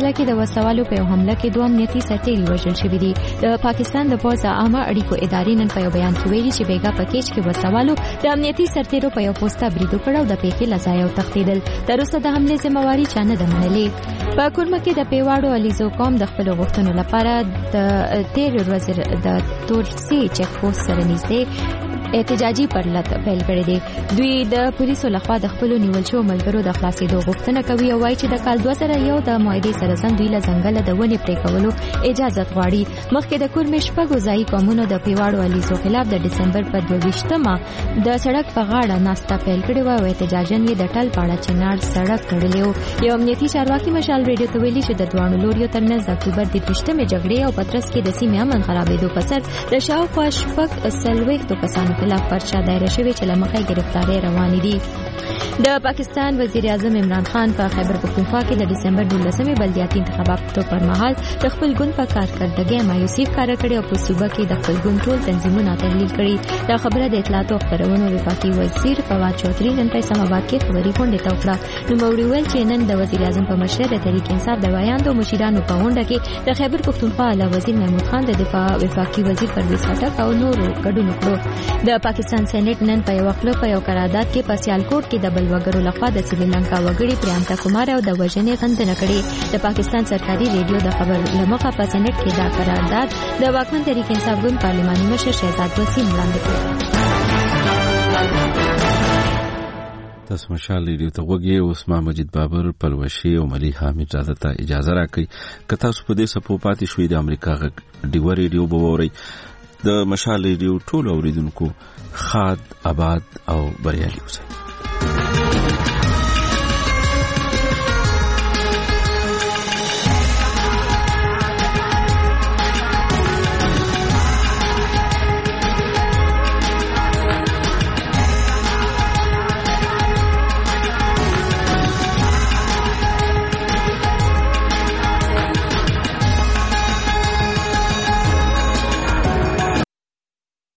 مجله کې د وسوالو په حمله کې دوه امنیتي سرتیري وژل شوي دي. د پاکستان د پوځ عامه اړیکو ادارې نن په یو بیان کې ویلي چې بیګا پکیج کې وسوالو د امنیتي سرتیرو په یو پوسټه بریدو کړ او د پیښې له ځایه وتښتېدل. تر اوسه د حملې ذمہواري چا نه ده منلې. په کورمه کې د پیواړو علیزو قوم د خپل غوښتنو لپاره د تیر ورځ د تورسي چک پوسټ سره نږدې احتجاجي پرلط پیل کړی دی. دوی د پولیسو لخوا د خپل نیول شو ملګرو د خلاصېدو غوښتنه کوي او وایي چې د کال دوه زره یو د معاهدې سره سم دوی له ځنګله د ونې پرې کولو اجازه غواړي. مخکې د کورمې شپږو ځایي قومونو د پیواړو علیزو خلاف د ډسمبر په دوه ویشتمه د سړک په غاړه ناسته پیل کړې وه او احتجاجن یې د ټل پاړه چنار سړک تړلی و. یو امنیتي چارواکي مشال ریډیو ته ویلي چې د دواړو لوریو ترمنځ د اکتوبر د دویشتمې جګړې او پترس کې د سیمې امن خرابېدو په سر د شاوخوا شپږ څلوېښتو کسانو خلاف پرچه دایره شوې چې له مخې ګرفتارۍ روانې دي. د پاکستان وزیر اعظم عمران خان په خیبر پختونخوا کې د ډسمبر دولسمې بلدیاتي انتخاباتو پر مهال د خپل ګوند په کارکردګۍ مایوسي ښکاره کړې او په صوبه کې د خپل ګوند ټول تنظیمونه تحلیل کړي. دا خبره د اطلاعات او خپرونو وفاقي وزیر فواد چودھری نن په اسلام آباد کې خبري غونډه ته وکړه. نوموړي ویل چې نن د وزیر اعظم په مشرۍ د تحریک انصاف د ویاندو مشرانو په غونډه کې د خیبر پختونخوا اعلی وزیر محمود خان د دفاع وفاقي وزیر پرویز خټک او نورو ګډون وکړو. د پاکستان سېنات نن په یو خپل په یو قرارداد کې په سیالکوټ کې د بل وګړو لخوا د سریلانکا وګړي پریانکا کمار او د وژنې غندنه کړې. د پاکستان سرکاري ریډیو د خبر لمخه په سېنات کې دا قرارداد د واکمن تحریک انصاف ګوند پارلماني مشر شهزاد وسیم وړاندې کړ.
تاسو مشال ریډیو ته وګورئ. عثمان مجید بابر پلوشي او ملي حامد زاده ته اجازه راکړئ. که تاسو په دې سپو پاتې شوي د امریکا غږ ډیوه ریډیو به واورئ. د مشال ریډیو ټول اوریدونکو خاد آباد او بریالي اوسئ.